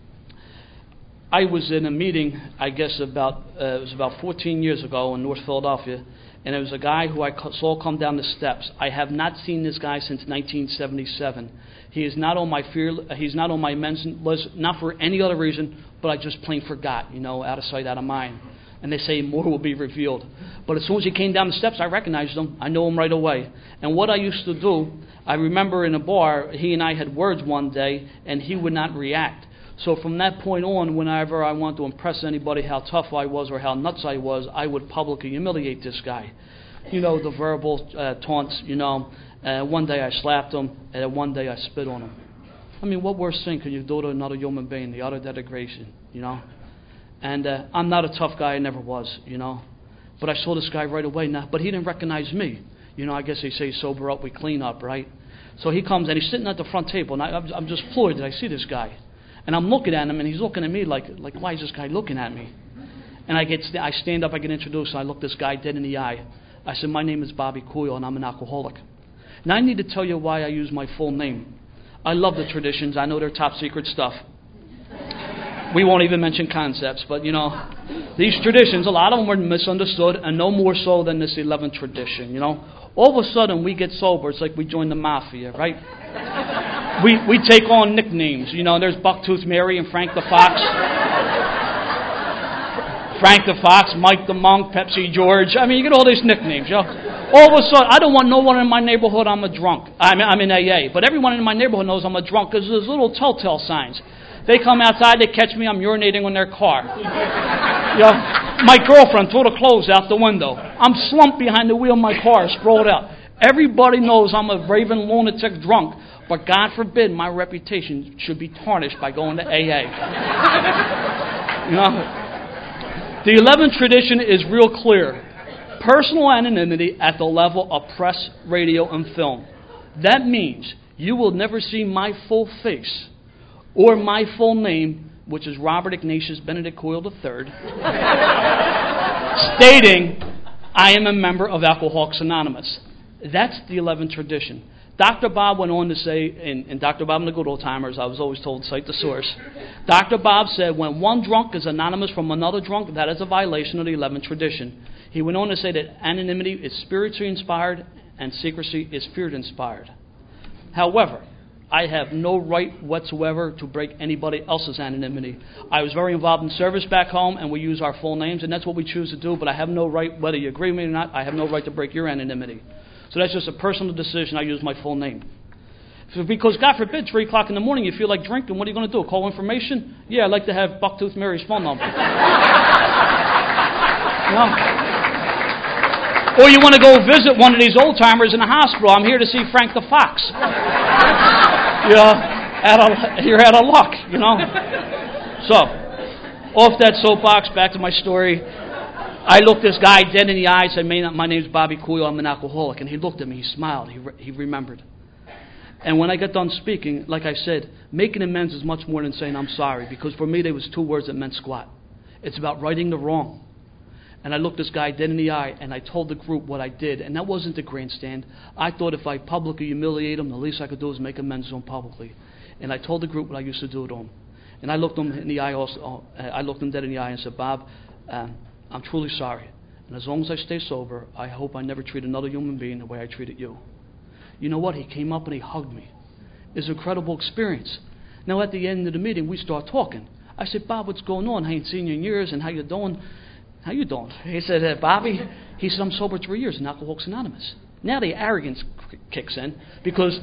S2: I was in a meeting, I guess about uh, it was about fourteen years ago in North Philadelphia, and there was a guy who I saw come down the steps. I have not seen this guy since nineteen seventy-seven. He is not on my fear. He's not on my men's list, not for any other reason, but I just plain forgot. You know, out of sight, out of mind. And they say more will be revealed. But as soon as he came down the steps, I recognized him. I know him right away. And what I used to do, I remember in a bar, he and I had words one day, and he would not react. So from that point on, whenever I wanted to impress anybody how tough I was or how nuts I was, I would publicly humiliate this guy. You know, the verbal uh, taunts, you know. Uh, one day I slapped him, and one day I spit on him. I mean, what worse thing could you do to another human being? The utter degradation, you know. And uh, I'm not a tough guy. I never was, you know. But I saw this guy right away. Now, but he didn't recognize me. You know, I guess they say sober up, we clean up, right? So he comes, and he's sitting at the front table, and I, I'm, I'm just floored that I see this guy. And I'm looking at him, and he's looking at me like, like, why is this guy looking at me? And I get, I stand up, I get introduced, and I look this guy dead in the eye. I said, my name is Bobby Coyle, and I'm an alcoholic. Now, I need to tell you why I use my full name. I love the traditions. I know they're top secret stuff. We won't even mention concepts, but, you know, these traditions, a lot of them were misunderstood, and no more so than this eleventh tradition, you know. All of a sudden, we get sober. It's like we join the mafia, right? We we take on nicknames. You know, there's Bucktooth Mary and Frank the Fox. Frank the Fox, Mike the Monk, Pepsi George. I mean, you get all these nicknames, you know. All of a sudden, I don't want no one in my neighborhood I'm a drunk. I mean, I'm in A A, but everyone in my neighborhood knows I'm a drunk because there's little telltale signs. They come outside, they catch me, I'm urinating on their car. You know, my girlfriend threw the clothes out the window. I'm slumped behind the wheel of my car, sprawled out. Everybody knows I'm a raving lunatic drunk, but God forbid my reputation should be tarnished by going to A A. You know, the eleventh tradition is real clear. Personal anonymity at the level of press, radio, and film. That means you will never see my full face or my full name, which is Robert Ignatius Benedict Coyle the third, stating I am a member of Alcoholics Anonymous. That's the eleventh tradition. Doctor Bob went on to say, and, and Doctor Bob and the Good Old Timers, I was always told, cite the source. Doctor Bob said, when one drunk is anonymous from another drunk, that is a violation of the eleventh tradition. He went on to say that anonymity is spiritually inspired and secrecy is fear-inspired. However, I have no right whatsoever to break anybody else's anonymity. I was very involved in service back home, and we use our full names, and that's what we choose to do, but I have no right, whether you agree with me or not, I have no right to break your anonymity. So that's just a personal decision. I use my full name. So because, God forbid, three o'clock in the morning, you feel like drinking, what are you going to do? Call information? Yeah, I'd like to have Bucktooth Mary's phone number. You know? Or you want to go visit one of these old-timers in the hospital. I'm here to see Frank the Fox. You know, out of, you're out of luck, you know. So, off that soapbox, back to my story. I looked this guy dead in the eye and said, my name's Bobby Coyle, I'm an alcoholic. And he looked at me, he smiled, he, re- he remembered. And when I got done speaking, like I said, making amends is much more than saying I'm sorry, because for me there was two words that meant squat. It's about righting the wrong. And I looked this guy dead in the eye, and I told the group what I did. And that wasn't the grandstand. I thought if I publicly humiliate him, the least I could do is make amends to him publicly. And I told the group what I used to do to him. And I looked him in the eye also. I looked him dead in the eye and said, Bob, um, I'm truly sorry. And as long as I stay sober, I hope I never treat another human being the way I treated you. You know what? He came up and he hugged me. It was an incredible experience. Now, at the end of the meeting, we start talking. I said, Bob, what's going on? I ain't seen you in years, and how you doing? How you doing? He said, hey, Bobby, he said, I'm sober three years in Alcoholics Anonymous. Now the arrogance kicks in, because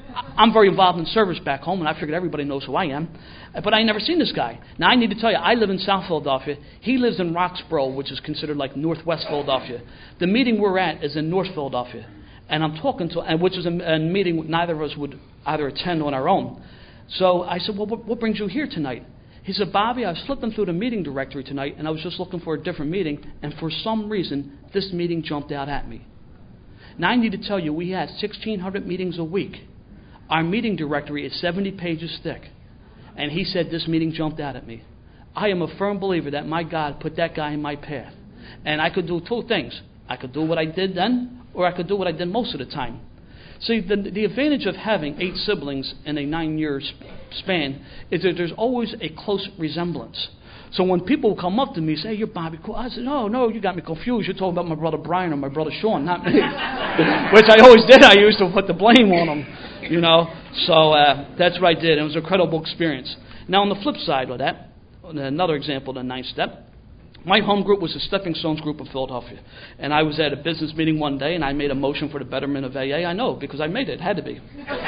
S2: I'm very involved in service back home, and I figured everybody knows who I am. But I ain't never seen this guy. Now, I need to tell you, I live in South Philadelphia. He lives in Roxborough, which is considered like Northwest Philadelphia. The meeting we're at is in North Philadelphia. And I'm talking to, and which is a, a meeting neither of us would either attend on our own. So I said, well, what, what brings you here tonight? He said, Bobby, I was flipping through the meeting directory tonight, and I was just looking for a different meeting, and for some reason, this meeting jumped out at me. Now, I need to tell you, we had sixteen hundred meetings a week. Our meeting directory is seventy pages thick. And he said, this meeting jumped out at me. I am a firm believer that my God put that guy in my path. And I could do two things. I could do what I did then, or I could do what I did most of the time. See, the, the advantage of having eight siblings in a nine-year span is that there's always a close resemblance. So when people come up to me and say, hey, you're Bobby Cool, I said, no, no, you got me confused. You're talking about my brother Brian or my brother Sean, not me. Which I always did. I used to put the blame on them, you know. So uh, that's what I did. It was an incredible experience. Now, on the flip side of that, another example of the ninth step, my home group was the Stepping Stones group of Philadelphia. And I was at a business meeting one day, and I made a motion for the betterment of A A. I know, because I made it. It had to be.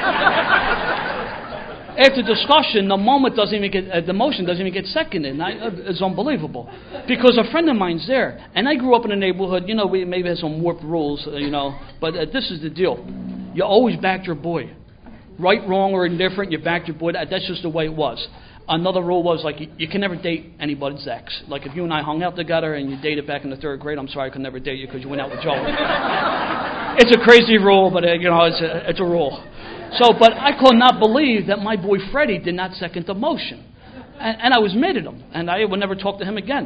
S2: After discussion, the moment doesn't even get, uh, the motion doesn't even get seconded. And I, uh, it's unbelievable. Because a friend of mine's there, and I grew up in a neighborhood, you know, we maybe had some warped rules, uh, you know, but uh, this is the deal. You always backed your boy. Right, wrong, or indifferent, you backed your boy. That, that's just the way it was. Another rule was, like, you, you can never date anybody's ex. Like, if you and I hung out together and you dated back in the third grade, I'm sorry I could never date you because you went out with Joe. It's a crazy rule, but, uh, you know, it's a, it's a rule. So, but I could not believe that my boy Freddie did not second the motion. And, and I was mad at him, and I would never talk to him again.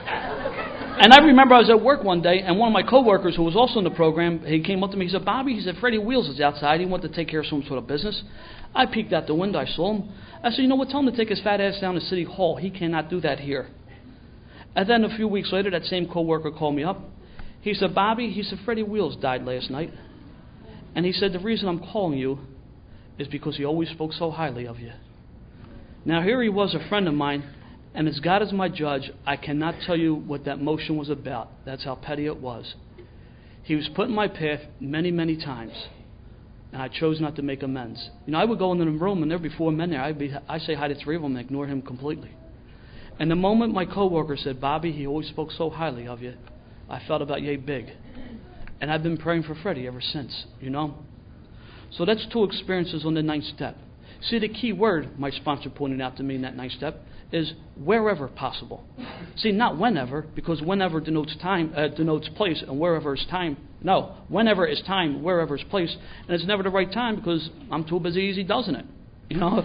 S2: And I remember I was at work one day, and one of my coworkers who was also in the program, he came up to me, he said, Bobby, he said, Freddie Wheels is outside. He wanted to take care of some sort of business. I peeked out the window, I saw him. I said, you know what, tell him to take his fat ass down to City Hall. He cannot do that here. And then a few weeks later, that same coworker called me up. He said, Bobby, he said, Freddie Wheels died last night. And he said, the reason I'm calling you is because he always spoke so highly of you. Now, here he was, a friend of mine, and as God is my judge, I cannot tell you what that motion was about. That's how petty it was. He was put in my path many, many times, and I chose not to make amends. You know, I would go into the room, and there'd be four men there. I'd be, I say hi to three of them and ignore him completely. And the moment my coworker said, Bobby, he always spoke so highly of you, I felt about yay big. And I've been praying for Freddie ever since, you know. So that's two experiences on the ninth step. See, the key word my sponsor pointed out to me in that ninth step is wherever possible. See, not whenever, because whenever denotes time, uh, denotes place, and wherever is time. No, whenever is time, wherever is place, and it's never the right time because I'm too busy easy doesn't it? You know.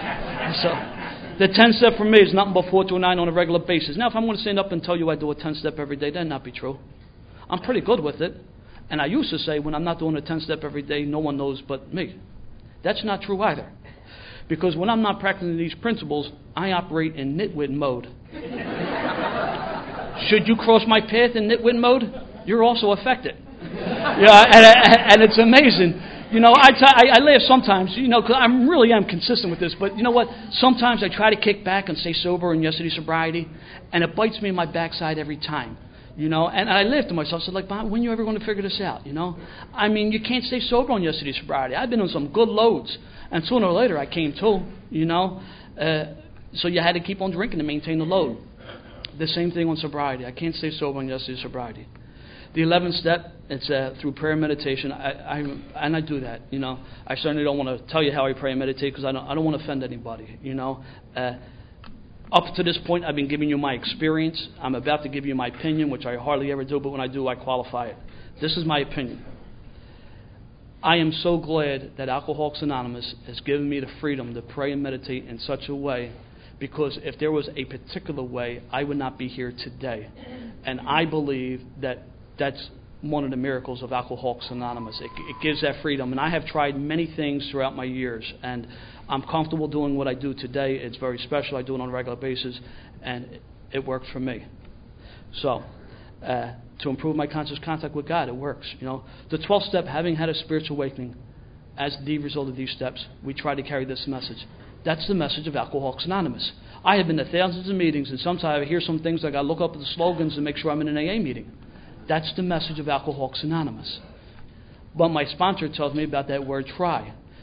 S2: So the tenth step for me is nothing but four to nine on a regular basis. Now, if I'm going to stand up and tell you I do a tenth step every day, that'd not be true. I'm pretty good with it. And I used to say, when I'm not doing a ten step every day, no one knows but me. That's not true either. Because when I'm not practicing these principles, I operate in nitwit mode. Should you cross my path in nitwit mode, you're also affected. Yeah, and, and it's amazing. You know, I, t- I, I laugh sometimes, you know, because I really am consistent with this. But you know what? Sometimes I try to kick back and stay sober in yesterday sobriety, and it bites me in my backside every time. You know, and I laughed to myself. I said, like, Bob, when are you ever going to figure this out, you know? I mean, you can't stay sober on yesterday's sobriety. I've been on some good loads. And sooner or later, I came to, you know. Uh, so you had to keep on drinking to maintain the load. The same thing on sobriety. I can't stay sober on yesterday's sobriety. The eleventh step, it's uh, through prayer and meditation. I, I, and I do that, you know. I certainly don't want to tell you how I pray and meditate because I don't, I don't want to offend anybody, you know. Uh, Up to this point, I've been giving you my experience. I'm about to give you my opinion, which I hardly ever do, but when I do, I qualify it. This is my opinion. I am so glad that Alcoholics Anonymous has given me the freedom to pray and meditate in such a way, because if there was a particular way, I would not be here today. And I believe that that's one of the miracles of Alcoholics Anonymous. It, it gives that freedom. And I have tried many things throughout my years, and I'm comfortable doing what I do today. It's very special. I do it on a regular basis, and it, it worked for me. So, uh, to improve my conscious contact with God, it works. You know, the twelfth step, having had a spiritual awakening, as the result of these steps, we try to carry this message. That's the message of Alcoholics Anonymous. I have been to thousands of meetings, and sometimes I hear some things I got to look up at the slogans and make sure I'm in an A A meeting. That's the message of Alcoholics Anonymous. But my sponsor tells me about that word try.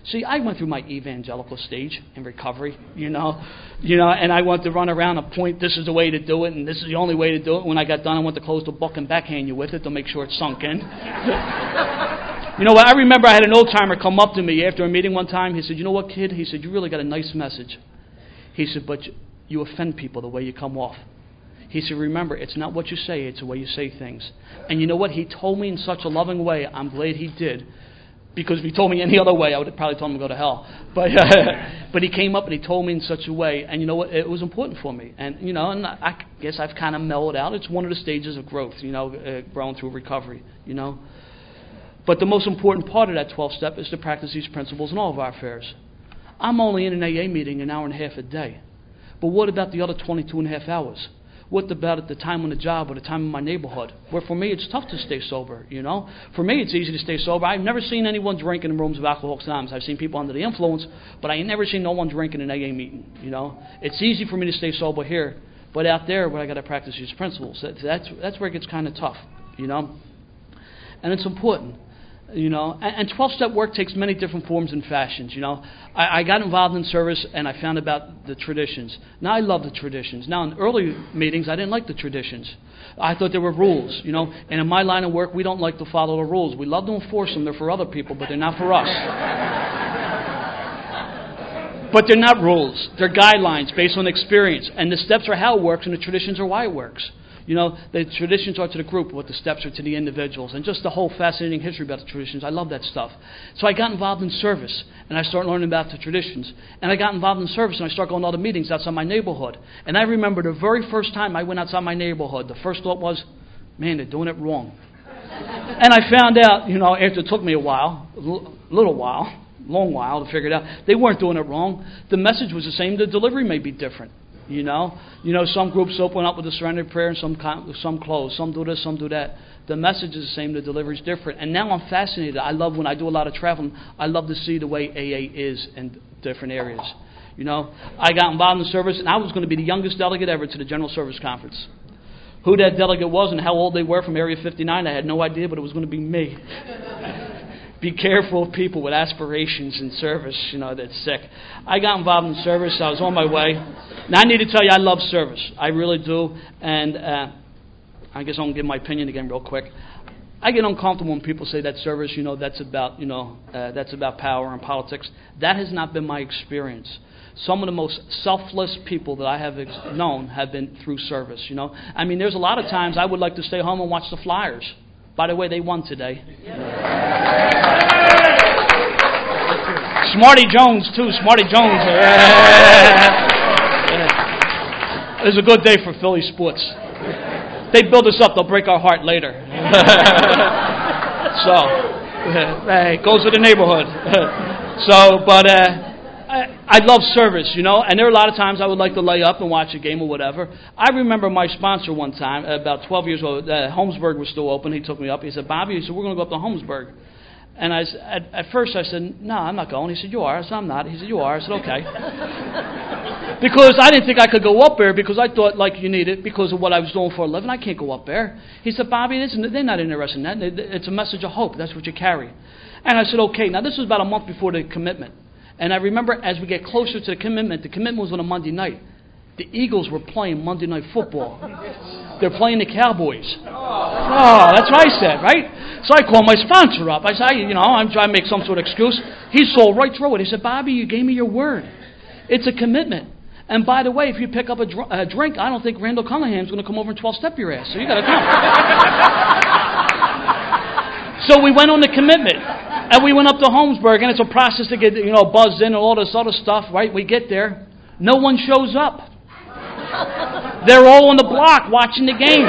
S2: See, I went through my evangelical stage in recovery, you know, you know, and I wanted to run around and point, this is the way to do it, and this is the only way to do it. When I got done, I wanted to close the book and backhand you with it to make sure it sunk in. You know what? I remember I had an old-timer come up to me after a meeting one time. He said, you know what, kid? He said, you really got a nice message. He said, but you offend people the way you come off. He said, remember, it's not what you say, it's the way you say things. And you know what? He told me in such a loving way. I'm glad he did. Because if he told me any other way, I would have probably told him to go to hell. But uh, but he came up and he told me in such a way. And you know what? It was important for me. And, you know, and I guess I've kind of mellowed out. It's one of the stages of growth, you know, uh, growing through recovery, you know. But the most important part of that twelve-step is to practice these principles in all of our affairs. I'm only in an A A meeting an hour and a half a day. But what about the other twenty-two and a half hours? What about at the time on the job or the time in my neighborhood? Where for me it's tough to stay sober, you know. For me it's easy to stay sober. I've never seen anyone drinking in rooms of Alcoholics Anonymous. I've seen people under the influence, but I ain't never seen no one drinking in an A A meeting, you know. It's easy for me to stay sober here, but out there where I got to practice these principles, that, that's, that's where it gets kind of tough, you know. And it's important. You know, and twelve-step work takes many different forms and fashions, you know. I, I got involved in service and I found about the traditions. Now I love the traditions. Now in early meetings, I didn't like the traditions. I thought there were rules, you know. And in my line of work, we don't like to follow the rules. We love to enforce them. They're for other people, but they're not for us. But they're not rules. They're guidelines based on experience. And the steps are how it works and the traditions are why it works. You know, the traditions are to the group, what the steps are to the individuals, and just the whole fascinating history about the traditions. I love that stuff. So I got involved in service, and I started learning about the traditions. And I got involved in service, and I started going to all the meetings outside my neighborhood. And I remember the very first time I went outside my neighborhood, the first thought was, man, they're doing it wrong. And I found out, you know, after it took me a while, a little while, long while to figure it out, they weren't doing it wrong. The message was the same. The delivery may be different. You know, you know, some groups open up with a surrender prayer and some some close. Some do this, some do that. The message is the same. The delivery is different. And now I'm fascinated. I love when I do a lot of traveling. I love to see the way A A is in different areas. You know, I got involved in the service, and I was going to be the youngest delegate ever to the General Service Conference. Who that delegate was and how old they were from Area fifty-nine, I had no idea, but it was going to be me. Be careful of people with aspirations in service, you know, that's sick. I got involved in service. I was on my way. Now, I need to tell you, I love service. I really do. And uh, I guess I'm going to give my opinion again real quick. I get uncomfortable when people say that service, you know, that's about, you know, uh, that's about power and politics. That has not been my experience. Some of the most selfless people that I have ex- known have been through service, you know. I mean, there's a lot of times I would like to stay home and watch the Flyers. By the way, they won today. Smarty Jones, too. Smarty Jones. It was a good day for Philly sports. They build us up. They'll break our heart later. So, hey, it goes with the neighborhood. So, but uh, I, I love service, you know, and there are a lot of times I would like to lay up and watch a game or whatever. I remember my sponsor one time, about twelve years old, uh, Holmesburg was still open. He took me up. He said, Bobby, he said, we're going to go up to Holmesburg. And I, at, at first I said, no, I'm not going. He said, you are. I said, I'm not. He said, you are. I said, okay. Because I didn't think I could go up there because I thought, like, you need it because of what I was doing for a living. I can't go up there. He said, Bobby, they're not interested in that. It's a message of hope. That's what you carry. And I said, okay. Now, this was about a month before the commitment. And I remember as we get closer to the commitment, the commitment was on a Monday night. The Eagles were playing Monday Night Football. They're playing the Cowboys. Oh, that's what I said, right? So I called my sponsor up. I said, you know, I'm trying to make some sort of excuse. He saw right through it. He said, Bobby, you gave me your word. It's a commitment. And by the way, if you pick up a, dr- a drink, I don't think Randall Cunningham's going to come over and twelve-step your ass. So you got to come. So we went on the commitment. And we went up to Holmesburg, and it's a process to get, you know, buzzed in and all this other stuff, right? We get there. No one shows up. They're all on the block watching the game.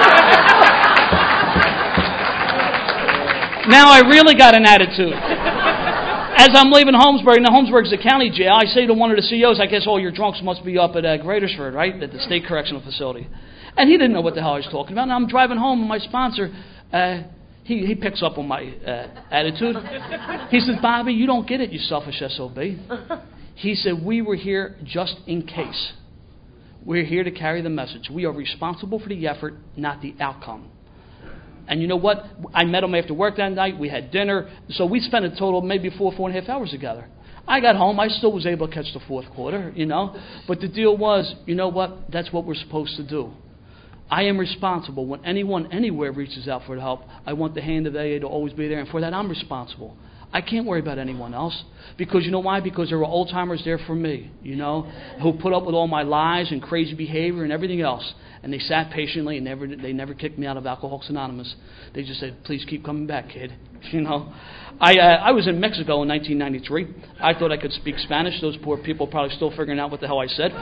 S2: Now I really got an attitude. As I'm leaving Holmesburg, now Holmesburg's a county jail, I say to one of the C E Os, I guess all your drunks must be up at uh, Greatersford, right? At the state correctional facility. And he didn't know what the hell I was talking about. And I'm driving home, and my sponsor, uh, he, he picks up on my uh, attitude. He says, Bobby, you don't get it, you selfish S O B. He said, we were here just in case. We're here to carry the message. We are responsible for the effort, not the outcome. And you know what? I met him after work that night. We had dinner. So we spent a total of maybe four, four and a half hours together. I got home. I still was able to catch the fourth quarter, you know. But the deal was, you know what? That's what we're supposed to do. I am responsible. When anyone anywhere reaches out for help, I want the hand of A A to always be there. And for that, I'm responsible. I can't worry about anyone else. Because you know why? Because there were old-timers there for me, you know, who put up with all my lies and crazy behavior and everything else. And they sat patiently and never they never kicked me out of Alcoholics Anonymous. They just said, please keep coming back, kid. You know, I uh, I was in Mexico in nineteen ninety-three. I thought I could speak Spanish. Those poor people probably still figuring out what the hell I said.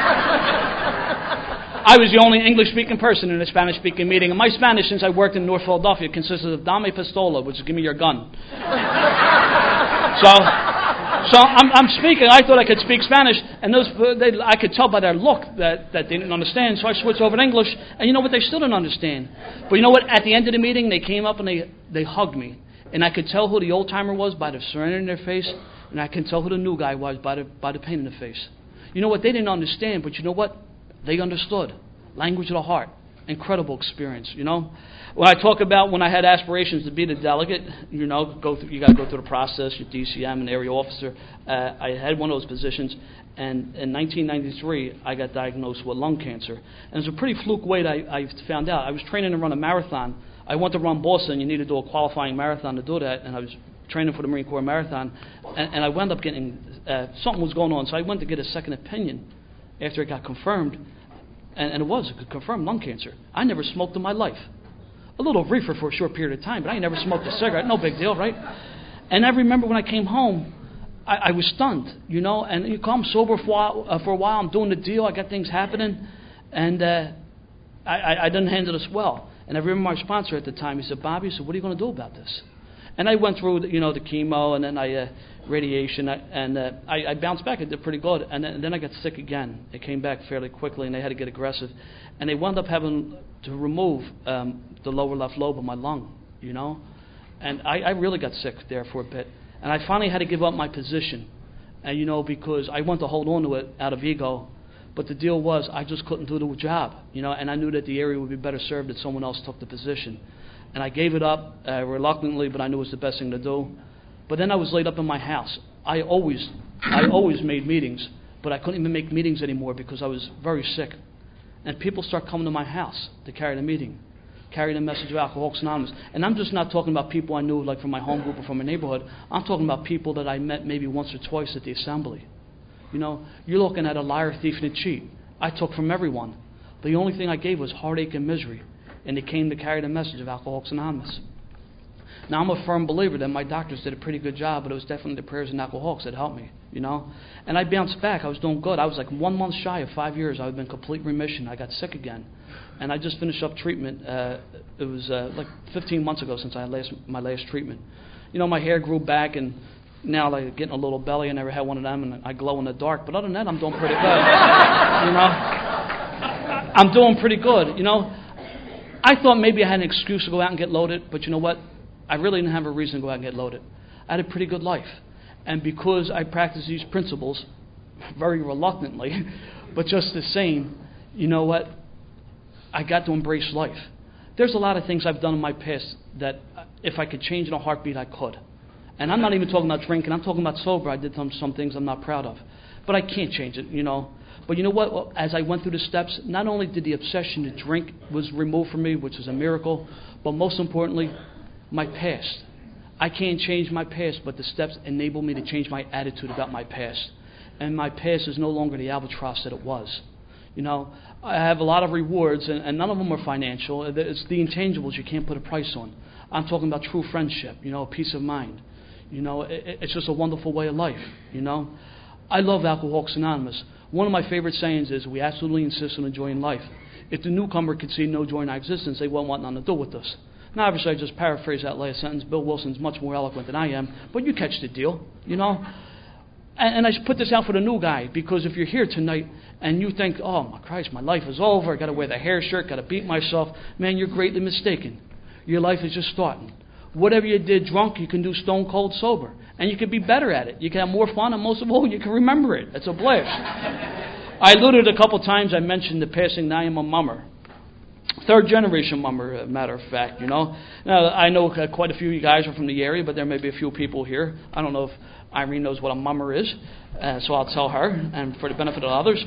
S2: I was the only English-speaking person in a Spanish-speaking meeting. And my Spanish, since I worked in North Philadelphia, consisted of dame pistola, which is give me your gun. So, so I'm, I'm speaking. I thought I could speak Spanish, and those they, I could tell by their look that, that they didn't understand. So I switched over to English, and you know what? They still didn't understand. But you know what? At the end of the meeting, they came up and they, they hugged me. And I could tell who the old-timer was by the serenity in their face, and I could tell who the new guy was by the, by the pain in the face. You know what? They didn't understand, but you know what? They understood. Language of the heart. Incredible experience, you know. When I talk about when I had aspirations to be the delegate, you know, go through, you got to go through the process, your D C M and area officer. Uh, I had one of those positions, and in nineteen ninety-three, I got diagnosed with lung cancer. And it was a pretty fluke way that I, I found out. I was training to run a marathon. I went to run Boston. You need to do a qualifying marathon to do that, and I was training for the Marine Corps marathon, and, and I wound up getting, uh, something was going on, so I went to get a second opinion after it got confirmed, and, and it was a confirmed lung cancer. I never smoked in my life. A little reefer for a short period of time, but I never smoked a cigarette. No big deal, right? And I remember when I came home, I, I was stunned, you know, and you come sober for a, while, uh, for a while. I'm doing the deal. I got things happening, and uh, I, I, I didn't handle this well. And I remember my sponsor at the time. He said, Bobby, he said, what are you going to do about this? And I went through, you know, the chemo and then I uh, radiation, and uh, I, I bounced back. I did pretty good, and then, and then I got sick again. It came back fairly quickly, and they had to get aggressive, and they wound up having to remove um, the lower left lobe of my lung, you know, and I, I really got sick there for a bit, and I finally had to give up my position, and you know, because I wanted to hold on to it out of ego, but the deal was I just couldn't do the job, you know, and I knew that the area would be better served if someone else took the position. And I gave it up uh, reluctantly, but I knew it was the best thing to do. But then I was laid up in my house. I always, I always made meetings, but I couldn't even make meetings anymore because I was very sick. And people start coming to my house to carry the meeting, carry the message of Alcoholics Anonymous. And I'm just not talking about people I knew, like from my home group or from my neighborhood. I'm talking about people that I met maybe once or twice at the assembly. You know, you're looking at a liar, thief, and a cheat. I took from everyone. The only thing I gave was heartache and misery. And they came to carry the message of Alcoholics Anonymous. Now, I'm a firm believer that my doctors did a pretty good job, but it was definitely the prayers of alcoholics that helped me, you know. And I bounced back. I was doing good. I was like one month shy of five years. I was in complete remission. I got sick again. And I just finished up treatment. Uh, it was uh, like fifteen months ago since I had last, my last treatment. You know, my hair grew back, and now I'm like, getting a little belly. I never had one of them, and I glow in the dark. But other than that, I'm doing pretty good, you know. I'm doing pretty good, you know. I thought maybe I had an excuse to go out and get loaded, but you know what? I really didn't have a reason to go out and get loaded. I had a pretty good life. And because I practiced these principles, very reluctantly, but just the same, you know what? I got to embrace life. There's a lot of things I've done in my past that if I could change in a heartbeat, I could. And I'm not even talking about drinking. I'm talking about sober. I did some, some things I'm not proud of. But I can't change it, you know. But you know what? As I went through the steps, not only did the obsession to drink was removed from me, which is a miracle, but most importantly, my past. I can't change my past, but the steps enable me to change my attitude about my past. And my past is no longer the albatross that it was. You know, I have a lot of rewards, and, and none of them are financial. It's the intangibles you can't put a price on. I'm talking about true friendship, you know, peace of mind. You know, it, it's just a wonderful way of life, you know. I love Alcoholics Anonymous. One of my favorite sayings is, we absolutely insist on enjoying life. If the newcomer could see no joy in our existence, they won't want nothing to do with us. Now, obviously, I just paraphrase that last sentence. Bill Wilson's much more eloquent than I am, but you catch the deal, you know. And, and I put this out for the new guy, because if you're here tonight and you think, oh, my Christ, my life is over, I got to wear the hair shirt, got to beat myself, man, you're greatly mistaken. Your life is just starting. Whatever you did drunk, you can do stone cold sober. And you can be better at it. You can have more fun, and most of all, you can remember it. It's a blast. I alluded a couple times, I mentioned the passing Naima Mummer. Third generation mummer, matter of fact, you know. Now, I know uh, quite a few of you guys are from the area, but there may be a few people here. I don't know if Irene knows what a mummer is, uh, so I'll tell her, and for the benefit of others.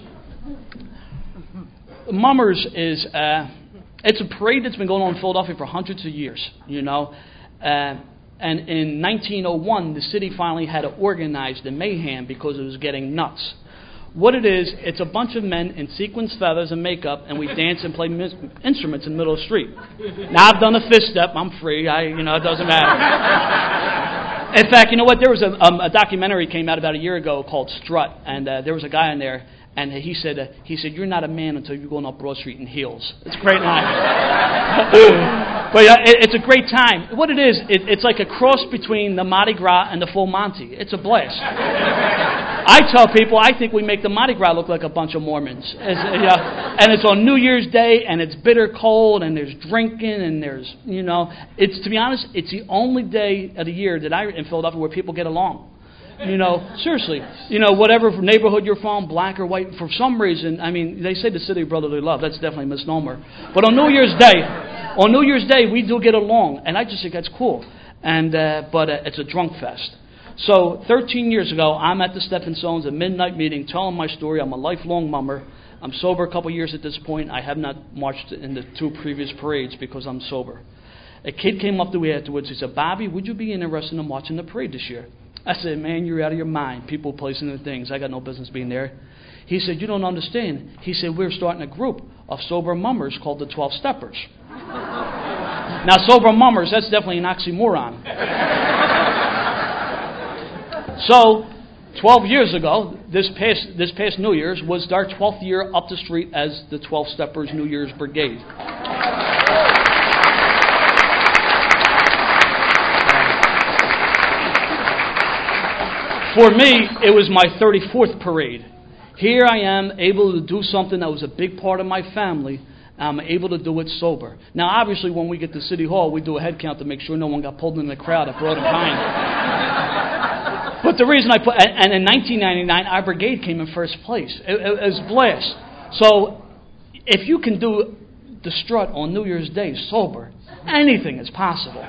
S2: Mummers is, uh, it's a parade that's been going on in Philadelphia for hundreds of years, you know. Uh, and in nineteen oh one, the city finally had to organize the mayhem because it was getting nuts. What it is, it's a bunch of men in sequins, feathers, and makeup, and we dance and play mis- instruments in the middle of the street. Now, I've done a fist step. I'm free. I, you know, it doesn't matter. In fact, you know what? There was a, um, a documentary came out about a year ago called Strut, and uh, there was a guy in there, and he said, uh, he said, "You're not a man until you're going up Broad Street in heels." It's a great line. But uh, it, it's a great time. What it is, it, it's like a cross between the Mardi Gras and the Full Monty. It's a blast. I tell people I think we make the Mardi Gras look like a bunch of Mormons. It's, uh, yeah, and it's on New Year's Day, and it's bitter cold, and there's drinking, and there's, you know, it's, to be honest, it's the only day of the year that I in Philadelphia where people get along. You know, seriously, you know, whatever neighborhood you're from, black or white, for some reason, I mean, they say the city of brotherly love. That's definitely a misnomer. But on New Year's Day, on New Year's Day, we do get along, and I just think that's cool. And uh, but uh, it's a drunk fest. So thirteen years ago, I'm at the Stepping Stones, a midnight meeting, telling my story. I'm a lifelong mummer. I'm sober a couple years at this point. I have not marched in the two previous parades because I'm sober. A kid came up to me afterwards. He said, "Bobby, would you be interested in marching the parade this year?" I said, "Man, you're out of your mind. People, placing and things. I got no business being there." He said, "You don't understand." He said, "We're starting a group of sober mummers called the twelve Steppers." Now, sober mummers, that's definitely an oxymoron. So, twelve years ago, this past this past New Year's was our twelfth year up the street as the twelve Steppers New Year's Brigade. For me, it was my thirty-fourth parade. Here I am, able to do something that was a big part of my family. I'm able to do it sober. Now, obviously, when we get to City Hall, we do a head count to make sure no one got pulled in the crowd at Broad and Pine. But the reason I put, and in nineteen ninety-nine, our brigade came in first place. It, it, it was a blast. So, if you can do the strut on New Year's Day sober, anything is possible.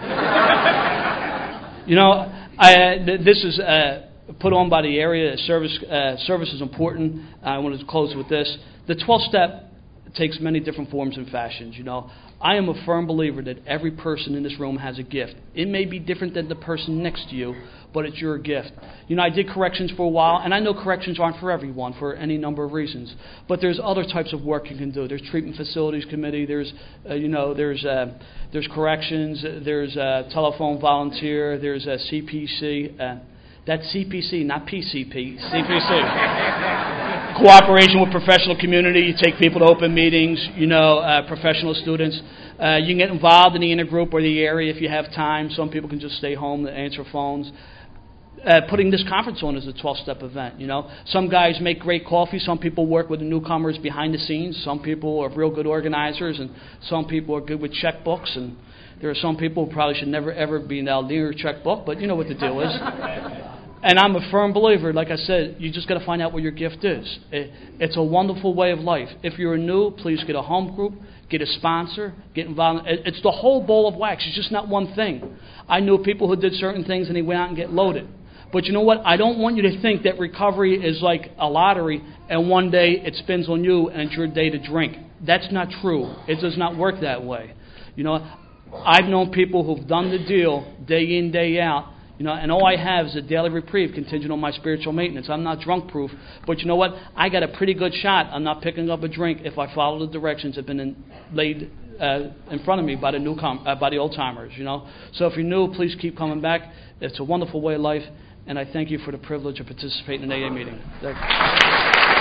S2: You know, I, this is uh, put on by the area. Service uh, service is important. I want to close with this. The twelve-step takes many different forms and fashions. You know, I am a firm believer that every person in this room has a gift. It may be different than the person next to you, but it's your gift. You know, I did corrections for a while, and I know corrections aren't for everyone for any number of reasons. But there's other types of work you can do. There's treatment facilities committee. There's, uh, you know, there's uh, there's corrections. There's uh, telephone volunteer. There's a C P C. Uh, that's C P C, not P C P. C P C. Cooperation with professional community. You take people to open meetings. You know, uh, professional students. Uh, you can get involved in the intergroup or the area if you have time. Some people can just stay home to answer phones. Uh, putting this conference on is a twelve-step event, you know. Some guys make great coffee. Some people work with the newcomers behind the scenes. Some people are real good organizers, and some people are good with checkbooks. And there are some people who probably should never, ever be near a checkbook, but you know what the deal is. And I'm a firm believer, like I said, you just got to find out what your gift is. It, it's a wonderful way of life. If you're new, please get a home group, get a sponsor, get involved. It, it's the whole bowl of wax. It's just not one thing. I knew people who did certain things and they went out and get loaded. But you know what? I don't want you to think that recovery is like a lottery and one day it spins on you and it's your day to drink. That's not true. It does not work that way. You know, I've known people who've done the deal day in, day out. You know, and all I have is a daily reprieve contingent on my spiritual maintenance. I'm not drunk proof, but you know what? I got a pretty good shot. I'm not picking up a drink if I follow the directions that have been in, laid uh, in front of me by the new com- uh, by the old timers. You know, so if you're new, please keep coming back. It's a wonderful way of life, and I thank you for the privilege of participating in an A A meeting. Thank you.